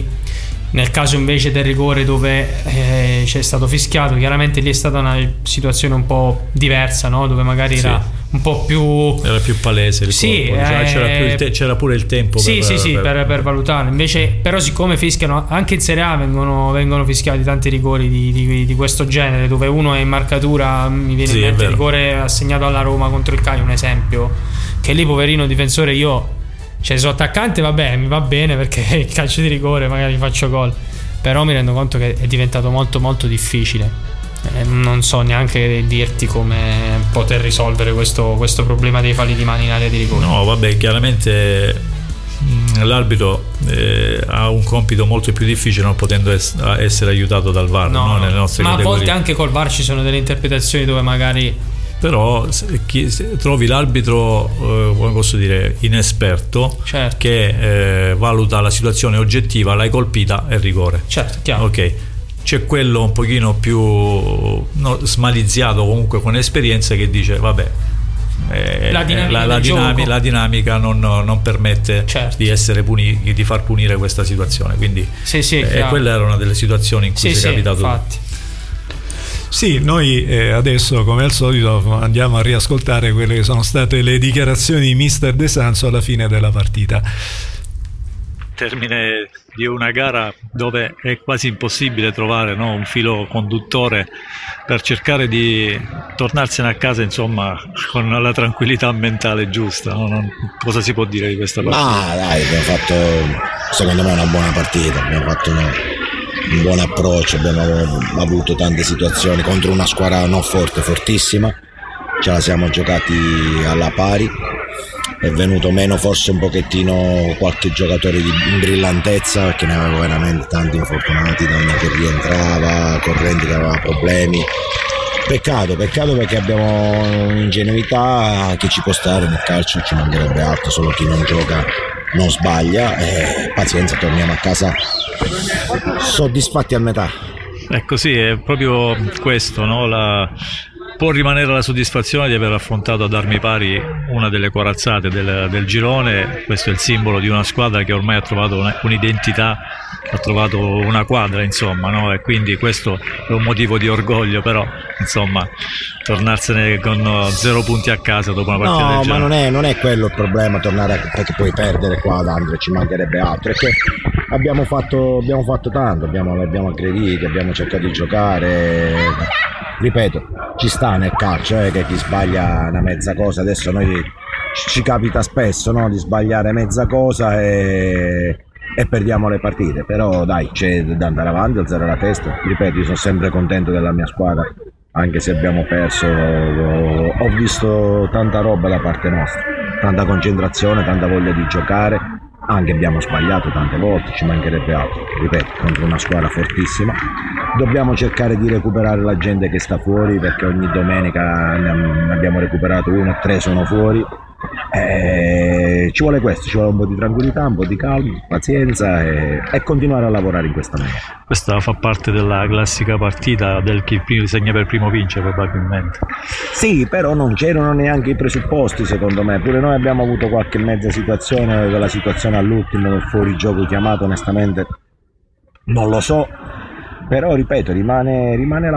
[SPEAKER 3] Nel caso invece del rigore dove c'è stato fischiato, chiaramente lì è stata una situazione un po' diversa, no? Dove magari era un po' più, era più palese il colpo. C'era pure il tempo
[SPEAKER 4] per valutare. Invece però, siccome fischiano anche in Serie A, vengono fischiati tanti rigori di questo genere, dove uno è in marcatura. Mi viene in mente il rigore assegnato alla Roma contro il Cagliari, un esempio, che lì poverino difensore, io, cioè, sono attaccante, vabbè, mi va bene perché il calcio di rigore magari faccio gol, però mi rendo conto che è diventato molto molto difficile. Non so neanche dirti come poter risolvere questo problema dei falli di mano in area di rigore.
[SPEAKER 3] No, vabbè, chiaramente l'arbitro ha un compito molto più difficile, non potendo essere aiutato dal VAR, no? Nelle nostre
[SPEAKER 4] ma
[SPEAKER 3] categorie.
[SPEAKER 4] A volte anche col VAR ci sono delle interpretazioni dove magari,
[SPEAKER 3] però se trovi l'arbitro come posso dire, inesperto, che valuta la situazione oggettiva, l'hai colpita, è rigore,
[SPEAKER 4] chiaro.
[SPEAKER 3] Ok, c'è quello un pochino più smaliziato, comunque con esperienza, che dice vabbè,
[SPEAKER 4] la
[SPEAKER 3] dinamica non permette di essere puniti, di far punire questa situazione, quindi quella era una delle situazioni in cui si è capitato.
[SPEAKER 4] Infatti.
[SPEAKER 2] Sì, noi adesso come al solito andiamo a riascoltare quelle che sono state le dichiarazioni di Mister De Sanso alla fine della partita.
[SPEAKER 3] Termine di una gara dove è quasi impossibile trovare un filo conduttore per cercare di tornarsene a casa, insomma, con la tranquillità mentale giusta. Cosa si può dire di questa partita?
[SPEAKER 5] Dai, abbiamo fatto secondo me una buona partita, abbiamo fatto un buon approccio, abbiamo avuto tante situazioni contro una squadra non forte, fortissima, ce la siamo giocati alla pari. È venuto meno forse un pochettino qualche giocatore di brillantezza, perché ne avevo veramente tanti infortunati, Dagna che rientrava, Correnti che aveva problemi. Peccato perché abbiamo un'ingenuità che ci può stare nel calcio, ci mancherebbe altro, solo chi non gioca non sbaglia, pazienza, torniamo a casa soddisfatti a metà.
[SPEAKER 3] Ecco, sì, è proprio questo, può rimanere la soddisfazione di aver affrontato ad armi pari una delle corazzate del girone. Questo è il simbolo di una squadra che ormai ha trovato un'identità, ha trovato una quadra, insomma, e quindi questo è un motivo di orgoglio, però insomma tornarsene con 0 punti a casa dopo una partita del genere.
[SPEAKER 5] Ma non è quello il problema, tornare, perché puoi perdere qua ad Andrea, ci mancherebbe altro, è che abbiamo fatto tanto, abbiamo aggrediti, abbiamo cercato di giocare. Ripeto, ci sta nel calcio che chi sbaglia una mezza cosa, adesso noi ci capita spesso di sbagliare mezza cosa e perdiamo le partite, però dai, c'è da andare avanti, alzare la testa. Ripeto, io sono sempre contento della mia squadra, anche se abbiamo perso. Ho visto tanta roba da parte nostra, tanta concentrazione, tanta voglia di giocare. Anche abbiamo sbagliato tante volte, ci mancherebbe altro, ripeto, contro una squadra fortissima. Dobbiamo cercare di recuperare la gente che sta fuori, perché ogni domenica ne abbiamo recuperato 1, 3 sono fuori. Ci vuole questo, ci vuole un po' di tranquillità, un po' di calma, pazienza e continuare a lavorare in questa maniera.
[SPEAKER 3] Questa fa parte della classica partita del chi segna per primo vince, probabilmente.
[SPEAKER 5] Sì, però non c'erano neanche i presupposti, secondo me. Pure noi abbiamo avuto qualche mezza situazione, quella situazione all'ultimo del fuorigioco chiamato, onestamente non lo so. Però ripeto, rimane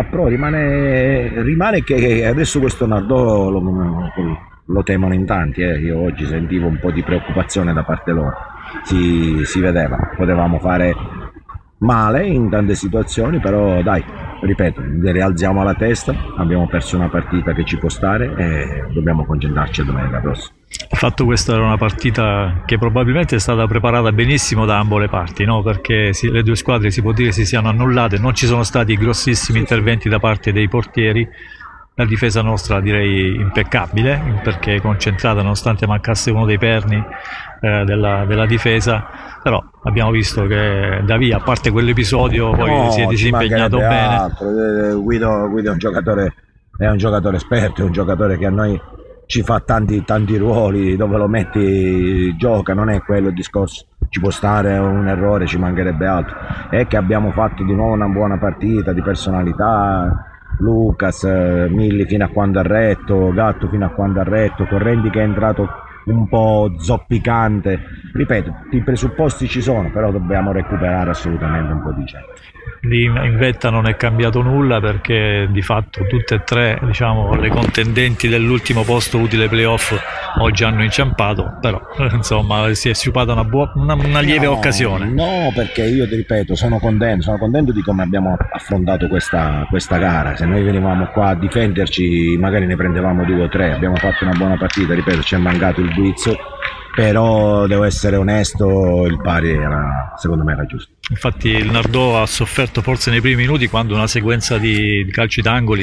[SPEAKER 5] che adesso questo Nardò lo temono in tanti. Io oggi sentivo un po' di preoccupazione da parte loro, si vedeva, potevamo fare male in tante situazioni, però dai, ripeto, rialziamo la testa, abbiamo perso una partita che ci può stare e dobbiamo concentrarci domenica prossima.
[SPEAKER 3] Fatto, questa era una partita che probabilmente è stata preparata benissimo da ambo le parti, perché le due squadre si può dire si siano annullate, non ci sono stati grossissimi interventi da parte dei portieri. La difesa nostra direi impeccabile, perché concentrata nonostante mancasse uno dei perni della difesa, però abbiamo visto che Davia, a parte quell'episodio, poi si è disimpegnato bene.
[SPEAKER 5] Altro. Guido è un giocatore esperto, è un giocatore che a noi ci fa tanti ruoli, dove lo metti gioca, non è quello il discorso. Ci può stare un errore, ci mancherebbe altro, è che abbiamo fatto di nuovo una buona partita di personalità. Lucas, Milli fino a quando ha retto, Gatto fino a quando ha retto, Correnti che è entrato un po' zoppicante. Ripeto, i presupposti ci sono, però dobbiamo recuperare assolutamente un po' di gente.
[SPEAKER 3] Lì in vetta non è cambiato nulla, perché di fatto tutte e tre, le contendenti dell'ultimo posto utile playoff oggi hanno inciampato, però insomma si è sciupata una lieve occasione.
[SPEAKER 5] No, perché io ti ripeto, sono contento di come abbiamo affrontato questa gara. Se noi venivamo qua a difenderci magari ne prendevamo 2 o 3, abbiamo fatto una buona partita, ripeto, ci è mancato il guizzo, però devo essere onesto, il pari secondo me era giusto.
[SPEAKER 3] Infatti il Nardò ha sofferto forse nei primi minuti, quando una sequenza di calci d'angoli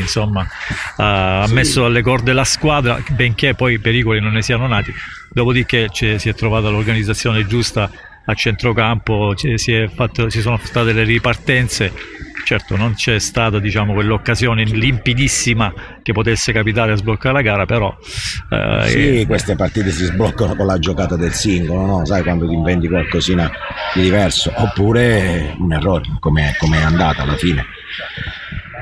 [SPEAKER 3] ha messo alle corde la squadra, benché poi i pericoli non ne siano nati. Dopodiché si è trovata l'organizzazione giusta a centrocampo, ci sono state le ripartenze. Certo, non c'è stata quell'occasione limpidissima che potesse capitare a sbloccare la gara, però
[SPEAKER 5] queste partite si sbloccano con la giocata del singolo, sai, quando ti inventi qualcosina di diverso, oppure un errore come è andata alla fine.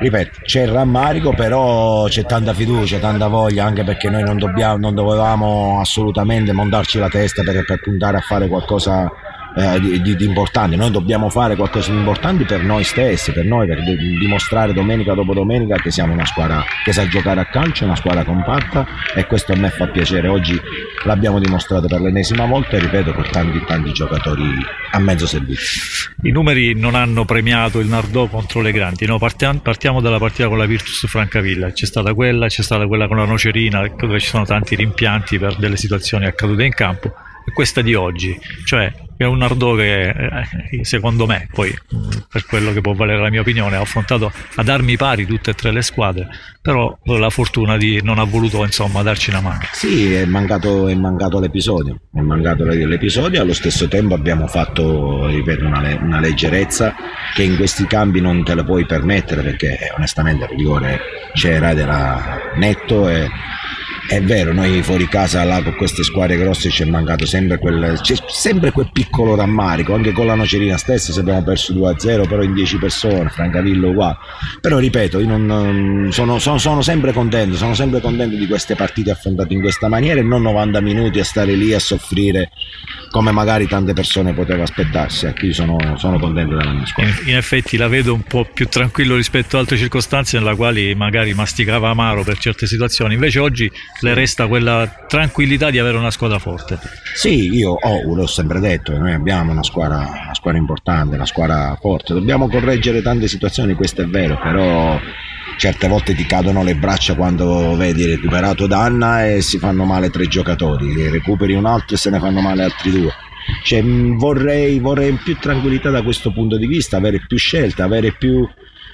[SPEAKER 5] ripeto, c'è il rammarico, però c'è tanta fiducia, tanta voglia, anche perché noi non dovevamo assolutamente montarci la testa per puntare a fare qualcosa di importante. Noi dobbiamo fare qualcosa di importante per noi stessi, per dimostrare domenica dopo domenica che siamo una squadra che sa giocare a calcio, una squadra compatta, e questo a me fa piacere. Oggi l'abbiamo dimostrato per l'ennesima volta, e ripeto, con tanti giocatori a mezzo servizio.
[SPEAKER 3] I numeri non hanno premiato il Nardò contro le grandi, no? Partiamo dalla partita con la Virtus Francavilla. C'è stata quella con la Nocerina, dove ci sono tanti rimpianti per delle situazioni accadute in campo, e questa di oggi, cioè è un Nardò che secondo me, poi per quello che può valere la mia opinione, ha affrontato ad armi pari tutte e tre le squadre, però la fortuna non ha voluto darci una mano.
[SPEAKER 5] Sì, è mancato l'episodio, allo stesso tempo abbiamo fatto, ripeto, una leggerezza che in questi cambi non te la puoi permettere, perché onestamente il rigore c'era ed era netto. E è vero, noi fuori casa là con queste squadre grosse c'è mancato sempre quel piccolo rammarico, anche con la Nocerina stessa, se abbiamo perso 2-0 però in 10 persone, Francavilla uguale. Però ripeto, io sono sempre contento di queste partite affrontate in questa maniera, e non 90 minuti a stare lì a soffrire come magari tante persone potevano aspettarsi. Ecco, io sono contento della mia squadra.
[SPEAKER 3] In effetti la vedo un po' più tranquillo rispetto ad altre circostanze nella quali magari masticava amaro per certe situazioni, invece oggi le resta quella tranquillità di avere una squadra forte.
[SPEAKER 5] Sì, l'ho sempre detto, noi abbiamo una squadra importante, una squadra forte, dobbiamo correggere tante situazioni, questo è vero, però certe volte ti cadono le braccia quando vedi recuperato Danna e si fanno male 3 giocatori, recuperi un altro e se ne fanno male altri 2. Cioè, vorrei più tranquillità da questo punto di vista, avere più scelta, avere più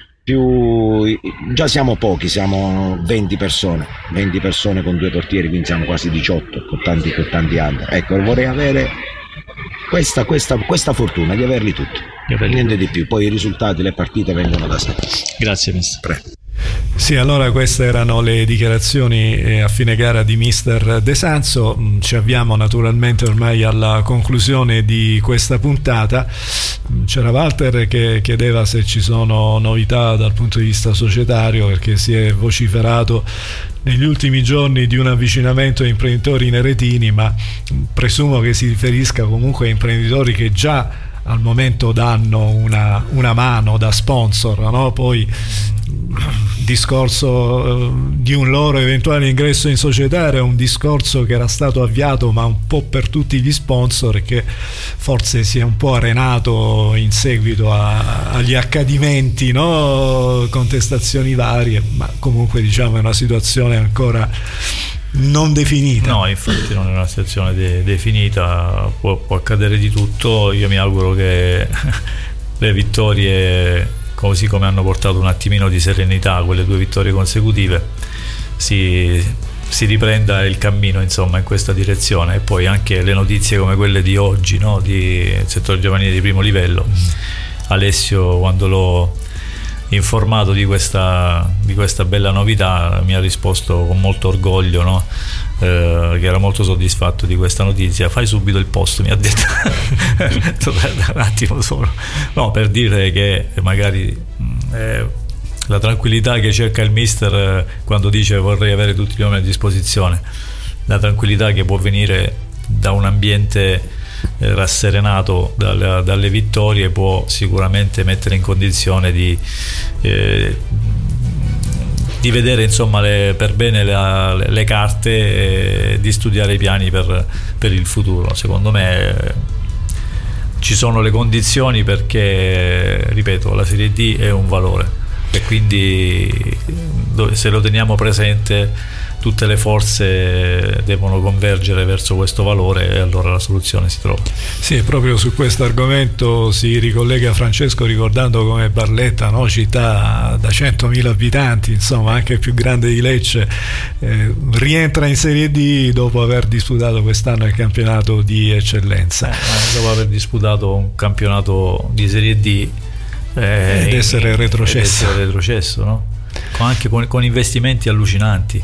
[SPEAKER 5] già siamo pochi, siamo 20 persone con 2 portieri, quindi siamo quasi 18 con tanti anni. Ecco, vorrei avere questa fortuna di averli tutti, niente di più, poi i risultati, le partite vengono da sé.
[SPEAKER 3] Grazie mister.
[SPEAKER 2] Sì, allora queste erano le dichiarazioni a fine gara di mister De Sanzo. Ci avviamo naturalmente ormai alla conclusione di questa puntata. C'era Walter che chiedeva se ci sono novità dal punto di vista societario, perché si è vociferato negli ultimi giorni di un avvicinamento a imprenditori neretini, ma presumo che si riferisca comunque a imprenditori che già al momento danno una mano da sponsor, no? Poi discorso di un loro eventuale ingresso in società era un discorso che era stato avviato ma un po' per tutti gli sponsor, che forse si è un po' arenato in seguito agli accadimenti, no? Contestazioni varie, ma comunque diciamo è una situazione ancora non definita.
[SPEAKER 3] No, infatti non è una situazione definita, può accadere di tutto. Io mi auguro che le vittorie, così come hanno portato un attimino di serenità quelle 2 vittorie consecutive, si riprenda il cammino in questa direzione, e poi anche le notizie come quelle di oggi, no? Di settore giovanile di primo livello. Alessio, quando l'ho informato di questa bella novità, mi ha risposto con molto orgoglio, no? Che era molto soddisfatto di questa notizia. Fai subito il post, mi ha detto. Guarda, un attimo solo, no, per dire che magari la tranquillità che cerca il mister quando dice vorrei avere tutti gli uomini a disposizione, la tranquillità che può venire da un ambiente rasserenato dalle vittorie, può sicuramente mettere in condizione di vedere per bene le carte e di studiare i piani per il futuro. Secondo me ci sono le condizioni, perché ripeto, la Serie D è un valore e quindi se lo teniamo presente tutte le forze devono convergere verso questo valore, e allora la soluzione si trova.
[SPEAKER 2] Sì, proprio su questo argomento si ricollega Francesco ricordando come Barletta, no? Città da 100.000 abitanti, insomma anche più grande di Lecce, rientra in Serie D dopo aver disputato quest'anno il campionato di eccellenza,
[SPEAKER 3] dopo aver disputato un campionato di Serie D
[SPEAKER 2] ed essere retrocesso,
[SPEAKER 3] no? Anche con investimenti allucinanti.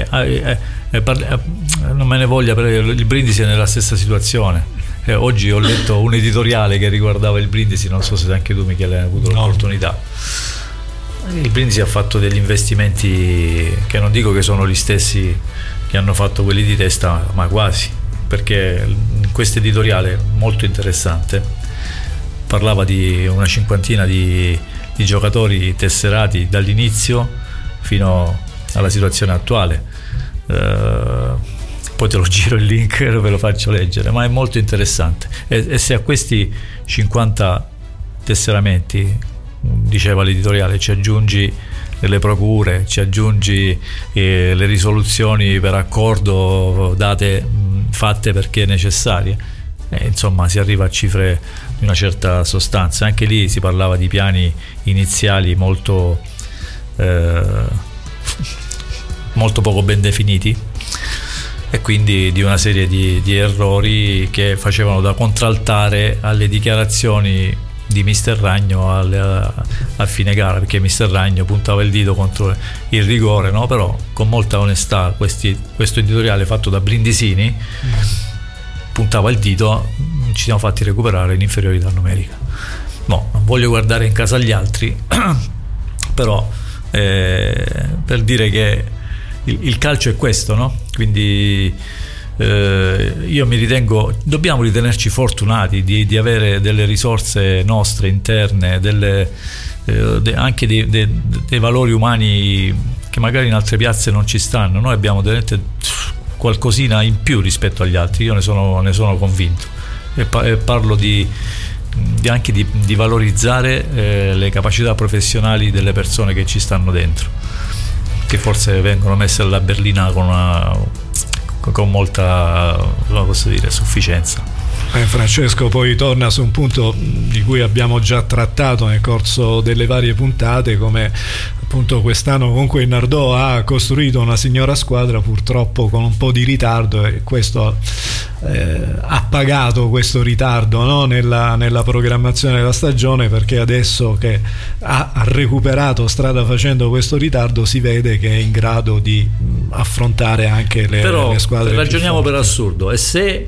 [SPEAKER 3] Non me ne voglia, perché il Brindisi è nella stessa situazione. Oggi ho letto un editoriale che riguardava il Brindisi, non so se anche tu, Michele, hai avuto l'opportunità. Il Brindisi ha fatto degli investimenti che non dico che sono gli stessi che hanno fatto quelli di Testa, ma quasi, perché questo editoriale molto interessante parlava di una cinquantina di giocatori tesserati dall'inizio fino alla situazione attuale. Poi te lo giro il link e ve lo faccio leggere, ma è molto interessante. E se a questi 50 tesseramenti, diceva l'editoriale, ci aggiungi le procure, ci aggiungi le risoluzioni per accordo fatte perché necessarie, insomma si arriva a cifre di una certa sostanza. Anche lì si parlava di piani iniziali molto poco ben definiti, e quindi di una serie di errori che facevano da contraltare alle dichiarazioni di Mister Ragno a fine gara, perché Mister Ragno puntava il dito contro il rigore, no? Però con molta onestà questo editoriale fatto da Brindisini puntava il dito, ci siamo fatti recuperare in inferiorità numerica. No, non voglio guardare in casa agli altri, però per dire che il calcio è questo, no? Quindi io mi ritengo, dobbiamo ritenerci fortunati di avere delle risorse nostre interne, anche dei valori umani che magari in altre piazze non ci stanno. Noi abbiamo qualcosina in più rispetto agli altri, io ne sono convinto, e parlo anche di valorizzare le capacità professionali delle persone che ci stanno dentro, che forse vengono messe alla berlina con molta, come posso dire, sufficienza.
[SPEAKER 2] Francesco poi torna su un punto di cui abbiamo già trattato nel corso delle varie puntate, come appunto quest'anno comunque il Nardò ha costruito una signora squadra, purtroppo con un po' di ritardo, e questo ha pagato questo ritardo, no? nella programmazione della stagione, perché adesso che ha recuperato strada facendo questo ritardo si vede che è in grado di affrontare anche le squadre.
[SPEAKER 3] Ragioniamo per assurdo, e se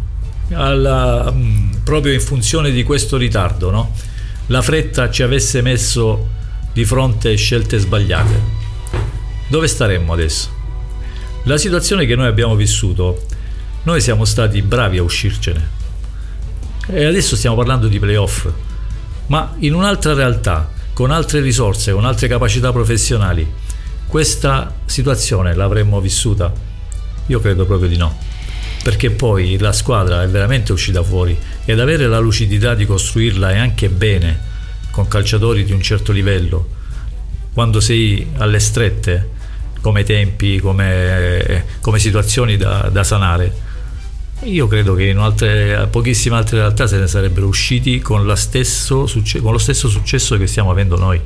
[SPEAKER 3] proprio in funzione di questo ritardo, no? La fretta ci avesse messo di fronte scelte sbagliate, dove staremmo adesso? La situazione che noi abbiamo vissuto, noi siamo stati bravi a uscircene, e adesso stiamo parlando di playoff, ma in un'altra realtà, con altre risorse, con altre capacità professionali, questa situazione l'avremmo vissuta? Io credo proprio di no, perché poi la squadra è veramente uscita fuori, ed avere la lucidità di costruirla e anche bene con calciatori di un certo livello, quando sei alle strette, come tempi, come situazioni da sanare. Io credo che in pochissime altre realtà se ne sarebbero usciti con lo stesso successo che stiamo avendo noi.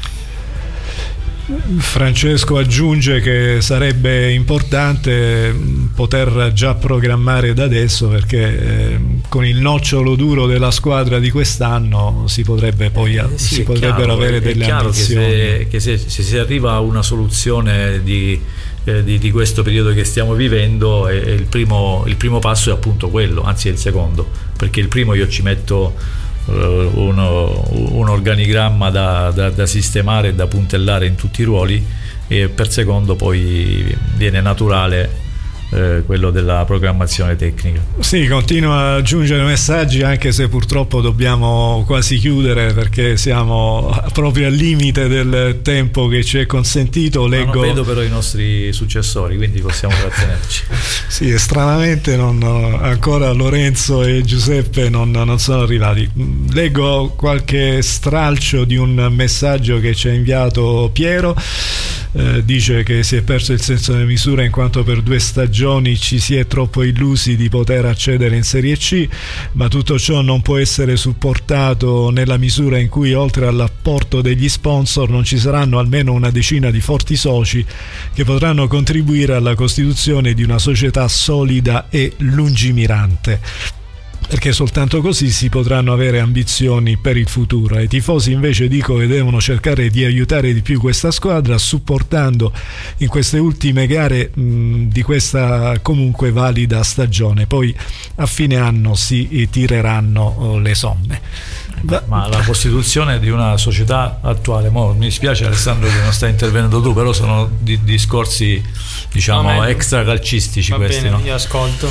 [SPEAKER 2] Francesco aggiunge che sarebbe importante poter già programmare da adesso, perché con il nocciolo duro della squadra di quest'anno si potrebbero avere delle ambizioni.
[SPEAKER 3] Che se si arriva a una soluzione di questo periodo che stiamo vivendo, il primo passo è appunto quello, anzi è il secondo, perché il primo io ci metto un organigramma da sistemare e da puntellare in tutti i ruoli, e per secondo poi viene naturale quello della programmazione tecnica.
[SPEAKER 2] Sì, continua a aggiungere messaggi, anche se purtroppo dobbiamo quasi chiudere perché siamo proprio al limite del tempo che ci è consentito.
[SPEAKER 3] Non vedo però i nostri successori, quindi possiamo trattenerci.
[SPEAKER 2] Sì, stranamente ancora Lorenzo e Giuseppe non sono arrivati. Leggo qualche stralcio di un messaggio che ci ha inviato Piero. Dice che si è perso il senso della misura in quanto per 2 stagioni ci si è troppo illusi di poter accedere in Serie C, ma tutto ciò non può essere supportato nella misura in cui oltre all'apporto degli sponsor non ci saranno almeno una decina di forti soci che potranno contribuire alla costituzione di una società solida e lungimirante, perché soltanto così si potranno avere ambizioni per il futuro. Ai tifosi invece dico che devono cercare di aiutare di più questa squadra, supportando in queste ultime gare di questa comunque valida stagione. Poi a fine anno si tireranno le somme.
[SPEAKER 3] Ma la costituzione di una società attuale, mi dispiace Alessandro che non stai intervenendo tu, però sono discorsi diciamo extra calcistici. Va questi,
[SPEAKER 4] bene,
[SPEAKER 3] no?
[SPEAKER 4] Io ascolto.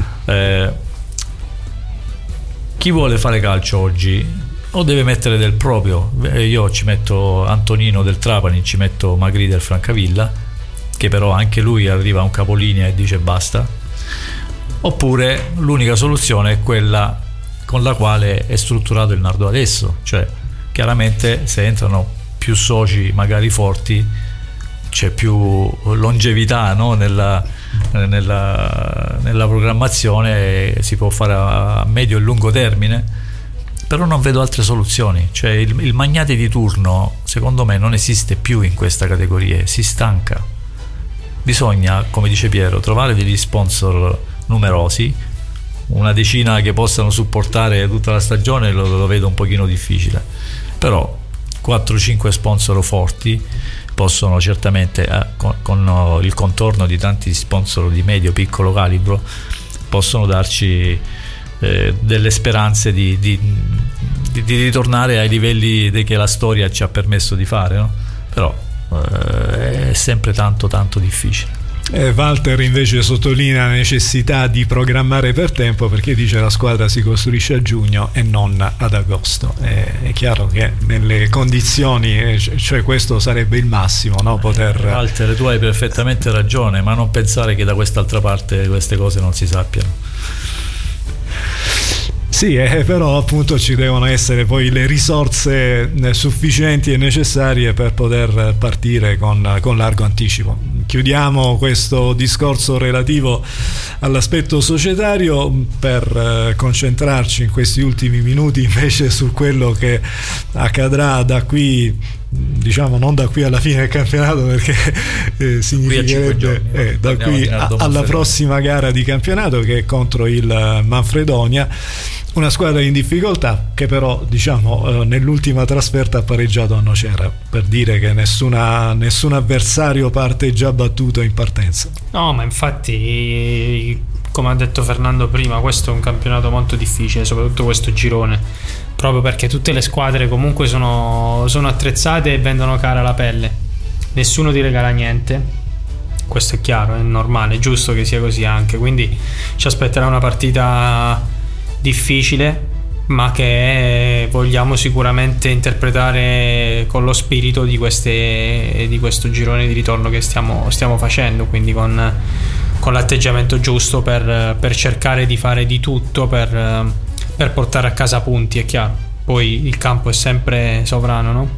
[SPEAKER 3] Chi vuole fare calcio oggi o deve mettere del proprio. Io ci metto Antonino del Trapani, ci metto Magri del Francavilla, che però anche lui arriva a un capolinea e dice basta. Oppure l'unica soluzione è quella con la quale è strutturato il Nardò adesso, cioè chiaramente se entrano più soci magari forti c'è più longevità, no? nella programmazione, si può fare a medio e lungo termine, però non vedo altre soluzioni. Cioè il magnate di turno secondo me non esiste più in questa categoria, si stanca. Bisogna, come dice Piero, trovare degli sponsor numerosi, una decina che possano supportare tutta la stagione lo vedo un pochino difficile, però 4-5 sponsor forti possono certamente con il contorno di tanti sponsor di medio piccolo calibro possono darci delle speranze di ritornare ai livelli che la storia ci ha permesso di fare, no? Però è sempre tanto difficile.
[SPEAKER 2] Walter invece sottolinea la necessità di programmare per tempo, perché dice la squadra si costruisce a giugno e non ad agosto. È chiaro che nelle condizioni, cioè questo sarebbe il massimo, no? Poter...
[SPEAKER 3] Walter, tu hai perfettamente ragione, ma non pensare che da quest'altra parte queste cose non si sappiano.
[SPEAKER 2] Sì, però appunto ci devono essere poi le risorse sufficienti e necessarie per poter partire con largo anticipo. Chiudiamo questo discorso relativo all'aspetto societario per concentrarci in questi ultimi minuti invece su quello che accadrà da qui, diciamo non da qui alla fine del campionato, perché significherebbe da qui alla prossima gara di campionato, che è contro il Manfredonia, una squadra in difficoltà che però diciamo nell'ultima trasferta ha pareggiato a Nocera, per dire che nessun avversario parte già battuto in partenza.
[SPEAKER 4] No, ma infatti, come ha detto Fernando prima, questo è un campionato molto difficile, soprattutto questo girone, proprio perché tutte le squadre comunque sono attrezzate e vendono cara la pelle, nessuno ti regala niente, questo è chiaro, è normale, è giusto che sia così anche, quindi ci aspetterà una partita difficile, ma che vogliamo sicuramente interpretare con lo spirito di questo girone di ritorno che stiamo facendo, quindi con l'atteggiamento giusto per cercare di fare di tutto per portare a casa punti, è chiaro. Poi il campo è sempre sovrano, no?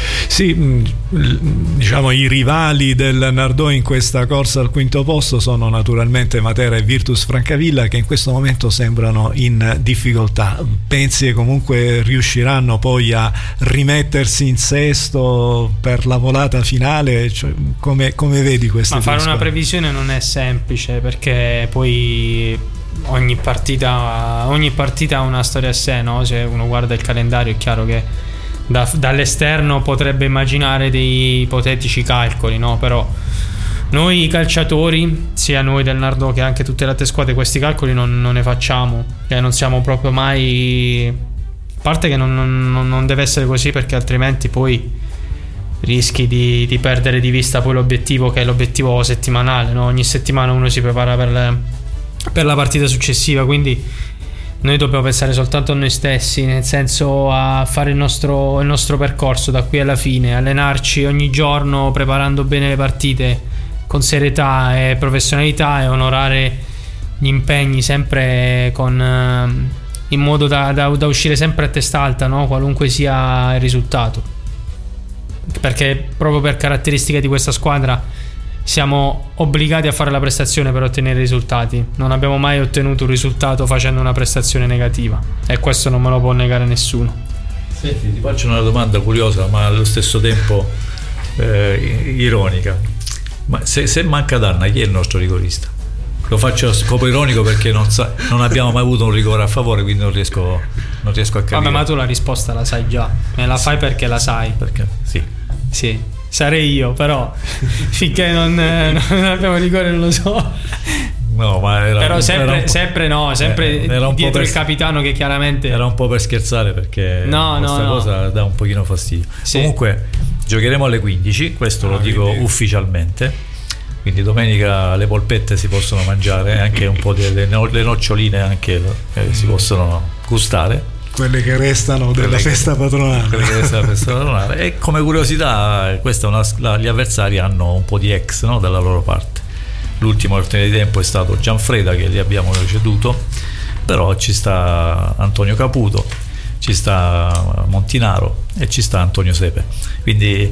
[SPEAKER 2] Sì, diciamo i rivali del Nardò in questa corsa al quinto posto sono naturalmente Matera e Virtus Francavilla, che in questo momento sembrano in difficoltà. Pensi che comunque riusciranno poi a rimettersi in sesto per la volata finale? Cioè, come vedi queste due
[SPEAKER 4] fare
[SPEAKER 2] squadre?
[SPEAKER 4] Una previsione non è semplice, perché poi ogni partita ha una storia a sé, no? Se uno guarda il calendario è chiaro che dall'esterno potrebbe immaginare dei ipotetici calcoli, no? Però noi calciatori, sia noi del Nardò che anche tutte le altre squadre, questi calcoli non ne facciamo, non siamo proprio mai, a parte che non deve essere così, perché altrimenti poi rischi di perdere di vista poi l'obiettivo, che è l'obiettivo settimanale, no? Ogni settimana uno si prepara per la partita successiva, quindi noi dobbiamo pensare soltanto a noi stessi, nel senso a fare il nostro percorso da qui alla fine, allenarci ogni giorno preparando bene le partite con serietà e professionalità, e onorare gli impegni sempre in modo da uscire sempre a testa alta, no? Qualunque sia il risultato, perché proprio per caratteristiche di questa squadra siamo obbligati a fare la prestazione per ottenere i risultati. Non abbiamo mai ottenuto un risultato facendo una prestazione negativa, e questo non me lo può negare nessuno.
[SPEAKER 3] Senti, ti faccio una domanda curiosa, ma allo stesso tempo ironica. Ma se manca Danna, chi è il nostro rigorista? Lo faccio a scopo ironico perché non abbiamo mai avuto un rigore a favore, quindi non riesco a capire.
[SPEAKER 4] Vabbè, ma tu la risposta la sai già, me la fai perché la sai.
[SPEAKER 3] Perché? Sì.
[SPEAKER 4] Sarei io, però finché non abbiamo rigore non lo so.
[SPEAKER 3] No, ma
[SPEAKER 4] però sempre dietro il capitano, che chiaramente
[SPEAKER 3] era un po' per scherzare, perché questa cosa dà un pochino fastidio. Sì. Comunque giocheremo alle 15, questo lo dico ufficialmente, quindi domenica le polpette si possono mangiare, anche un po' le noccioline anche si possono gustare,
[SPEAKER 2] quelle che restano della festa patronale.
[SPEAKER 3] E come curiosità, gli avversari hanno un po' di ex, no, dalla loro parte. L'ultimo ordine di tempo è stato Gianfreda, che li abbiamo preceduto, però ci sta Antonio Caputo, ci sta Montinaro e ci sta Antonio Sepe, quindi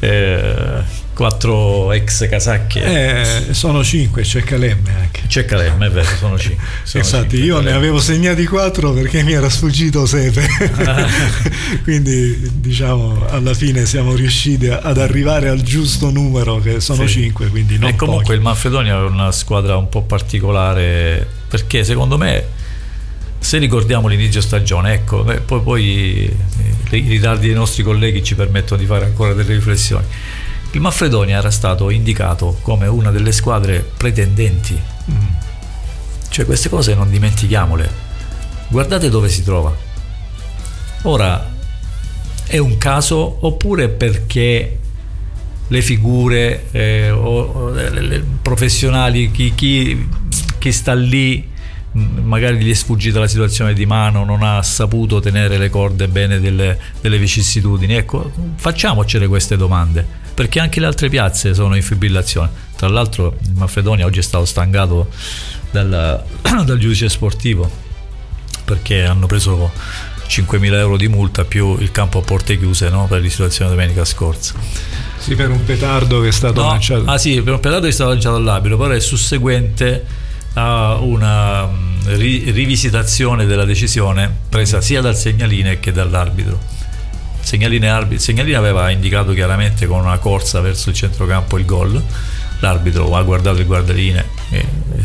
[SPEAKER 3] 4 ex casacche.
[SPEAKER 2] Sono 5, c'è Calemme anche.
[SPEAKER 3] C'è Calemme, è vero, sono 5.
[SPEAKER 2] Infatti io ne avevo segnati 4 perché mi era sfuggito Sepe. Quindi diciamo alla fine siamo riusciti ad arrivare al giusto numero, che sono 5, quindi non
[SPEAKER 3] e comunque
[SPEAKER 2] pochi.
[SPEAKER 3] Il Manfredonia è una squadra un po' particolare, perché secondo me, se ricordiamo l'inizio stagione, ecco, poi i ritardi dei nostri colleghi ci permettono di fare ancora delle riflessioni. Il Manfredonia era stato indicato come una delle squadre pretendenti. Cioè, queste cose non dimentichiamole. Guardate dove si trova. Ora, è un caso oppure perché le figure le professionali, chi sta lì, magari gli è sfuggita la situazione di mano, non ha saputo tenere le corde bene delle vicissitudini? Ecco, facciamocele queste domande, perché anche le altre piazze sono in fibrillazione. Tra l'altro il Manfredonia oggi è stato stancato dal giudice sportivo, perché hanno preso 5.000 euro di multa più il campo a porte chiuse, no? Per la situazione domenica scorsa.
[SPEAKER 2] Sì, per un petardo che è stato lanciato.
[SPEAKER 3] Ah sì, per un petardo che è stato lanciato all'arbitro, però è susseguente a una rivisitazione della decisione presa sia dal segnaline che dall'arbitro. Segnaline aveva indicato chiaramente con una corsa verso il centrocampo il gol, l'arbitro ha guardato il guardaline e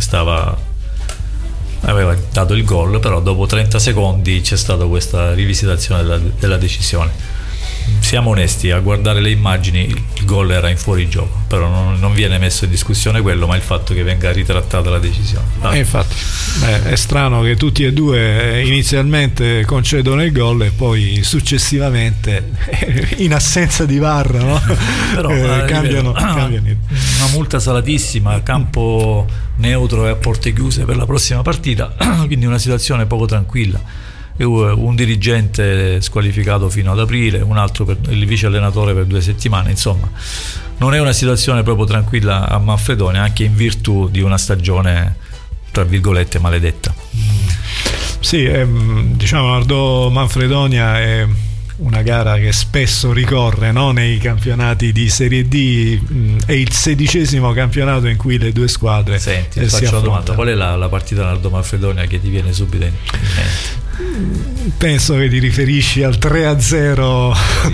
[SPEAKER 3] aveva dato il gol, però dopo 30 secondi c'è stata questa rivisitazione della decisione. Siamo onesti, a guardare le immagini il gol era in fuorigioco, però non viene messo in discussione quello, ma il fatto che venga ritrattata la decisione.
[SPEAKER 2] Infatti è strano che tutti e due inizialmente concedono il gol e poi successivamente, in assenza di VAR, no?
[SPEAKER 3] Però,
[SPEAKER 2] cambiano.
[SPEAKER 3] Una multa salatissima, campo neutro e a porte chiuse per la prossima partita, quindi una situazione poco tranquilla. Un dirigente squalificato fino ad aprile, un altro il vice allenatore per 2 settimane. Insomma, non è una situazione proprio tranquilla a Manfredonia, anche in virtù di una stagione tra virgolette maledetta.
[SPEAKER 2] Sì, diciamo Nardò Manfredonia è una gara che spesso ricorre, no? Nei campionati di Serie D, è il 16° campionato in cui le due squadre
[SPEAKER 3] si faccio una domanda: qual è la partita Nardò Manfredonia che ti viene subito in mente?
[SPEAKER 2] Penso che ti riferisci al 3-0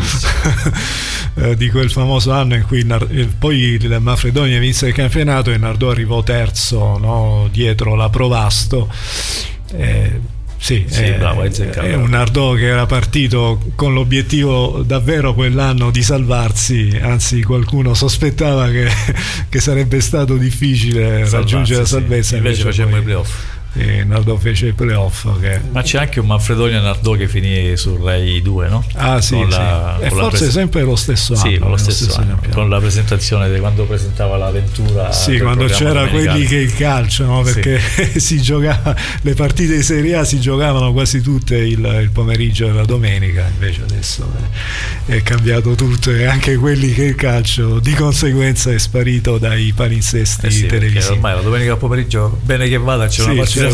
[SPEAKER 2] di quel famoso anno in cui poi il Manfredonia vinse il campionato e Nardò arrivò terzo, no? Dietro la Provasto. Sì,
[SPEAKER 3] bravo,
[SPEAKER 2] è un Nardò che era partito con l'obiettivo davvero quell'anno di salvarsi, anzi qualcuno sospettava che sarebbe stato difficile raggiungere la salvezza,
[SPEAKER 3] invece facemmo i playoff.
[SPEAKER 2] E Nardò fece i playoff.
[SPEAKER 3] Ma c'è anche un Manfredonia Nardò che finì su Rai 2, no?
[SPEAKER 2] Ah sì, e forse sempre lo stesso anno.
[SPEAKER 3] Sì, lo stesso anno, con la presentazione quando presentava l'avventura.
[SPEAKER 2] Sì, quando c'era quelli che il calcio, no? Perché si giocava, le partite di Serie A si giocavano quasi tutte il pomeriggio della domenica, invece adesso è cambiato tutto, e anche quelli che il calcio di conseguenza è sparito dai palinsesti televisivi.
[SPEAKER 3] Ormai la domenica pomeriggio, bene che vada, c'è una partita.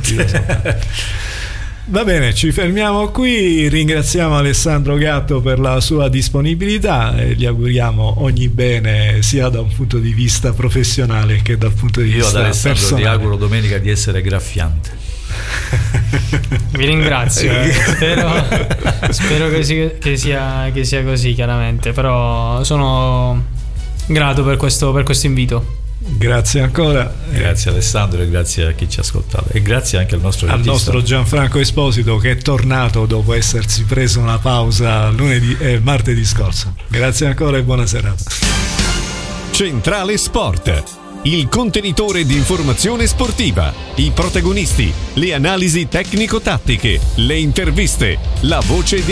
[SPEAKER 2] Va bene, ci fermiamo qui, ringraziamo Alessandro Gatto per la sua disponibilità e gli auguriamo ogni bene sia da un punto di vista professionale che dal punto di vista personale. Io ad Alessandro
[SPEAKER 3] ti auguro domenica di essere graffiante.
[SPEAKER 4] Vi ringrazio, spero che sia così, chiaramente, però sono grato per questo invito.
[SPEAKER 2] Grazie ancora.
[SPEAKER 3] Grazie Alessandro e grazie a chi ci ha ascoltato e grazie anche al nostro
[SPEAKER 2] Gianfranco Esposito, che è tornato dopo essersi preso una pausa martedì scorso. Grazie ancora e buona serata.
[SPEAKER 1] Centrale Sport, il contenitore di informazione sportiva, i protagonisti, le analisi tecnico-tattiche, le interviste, la voce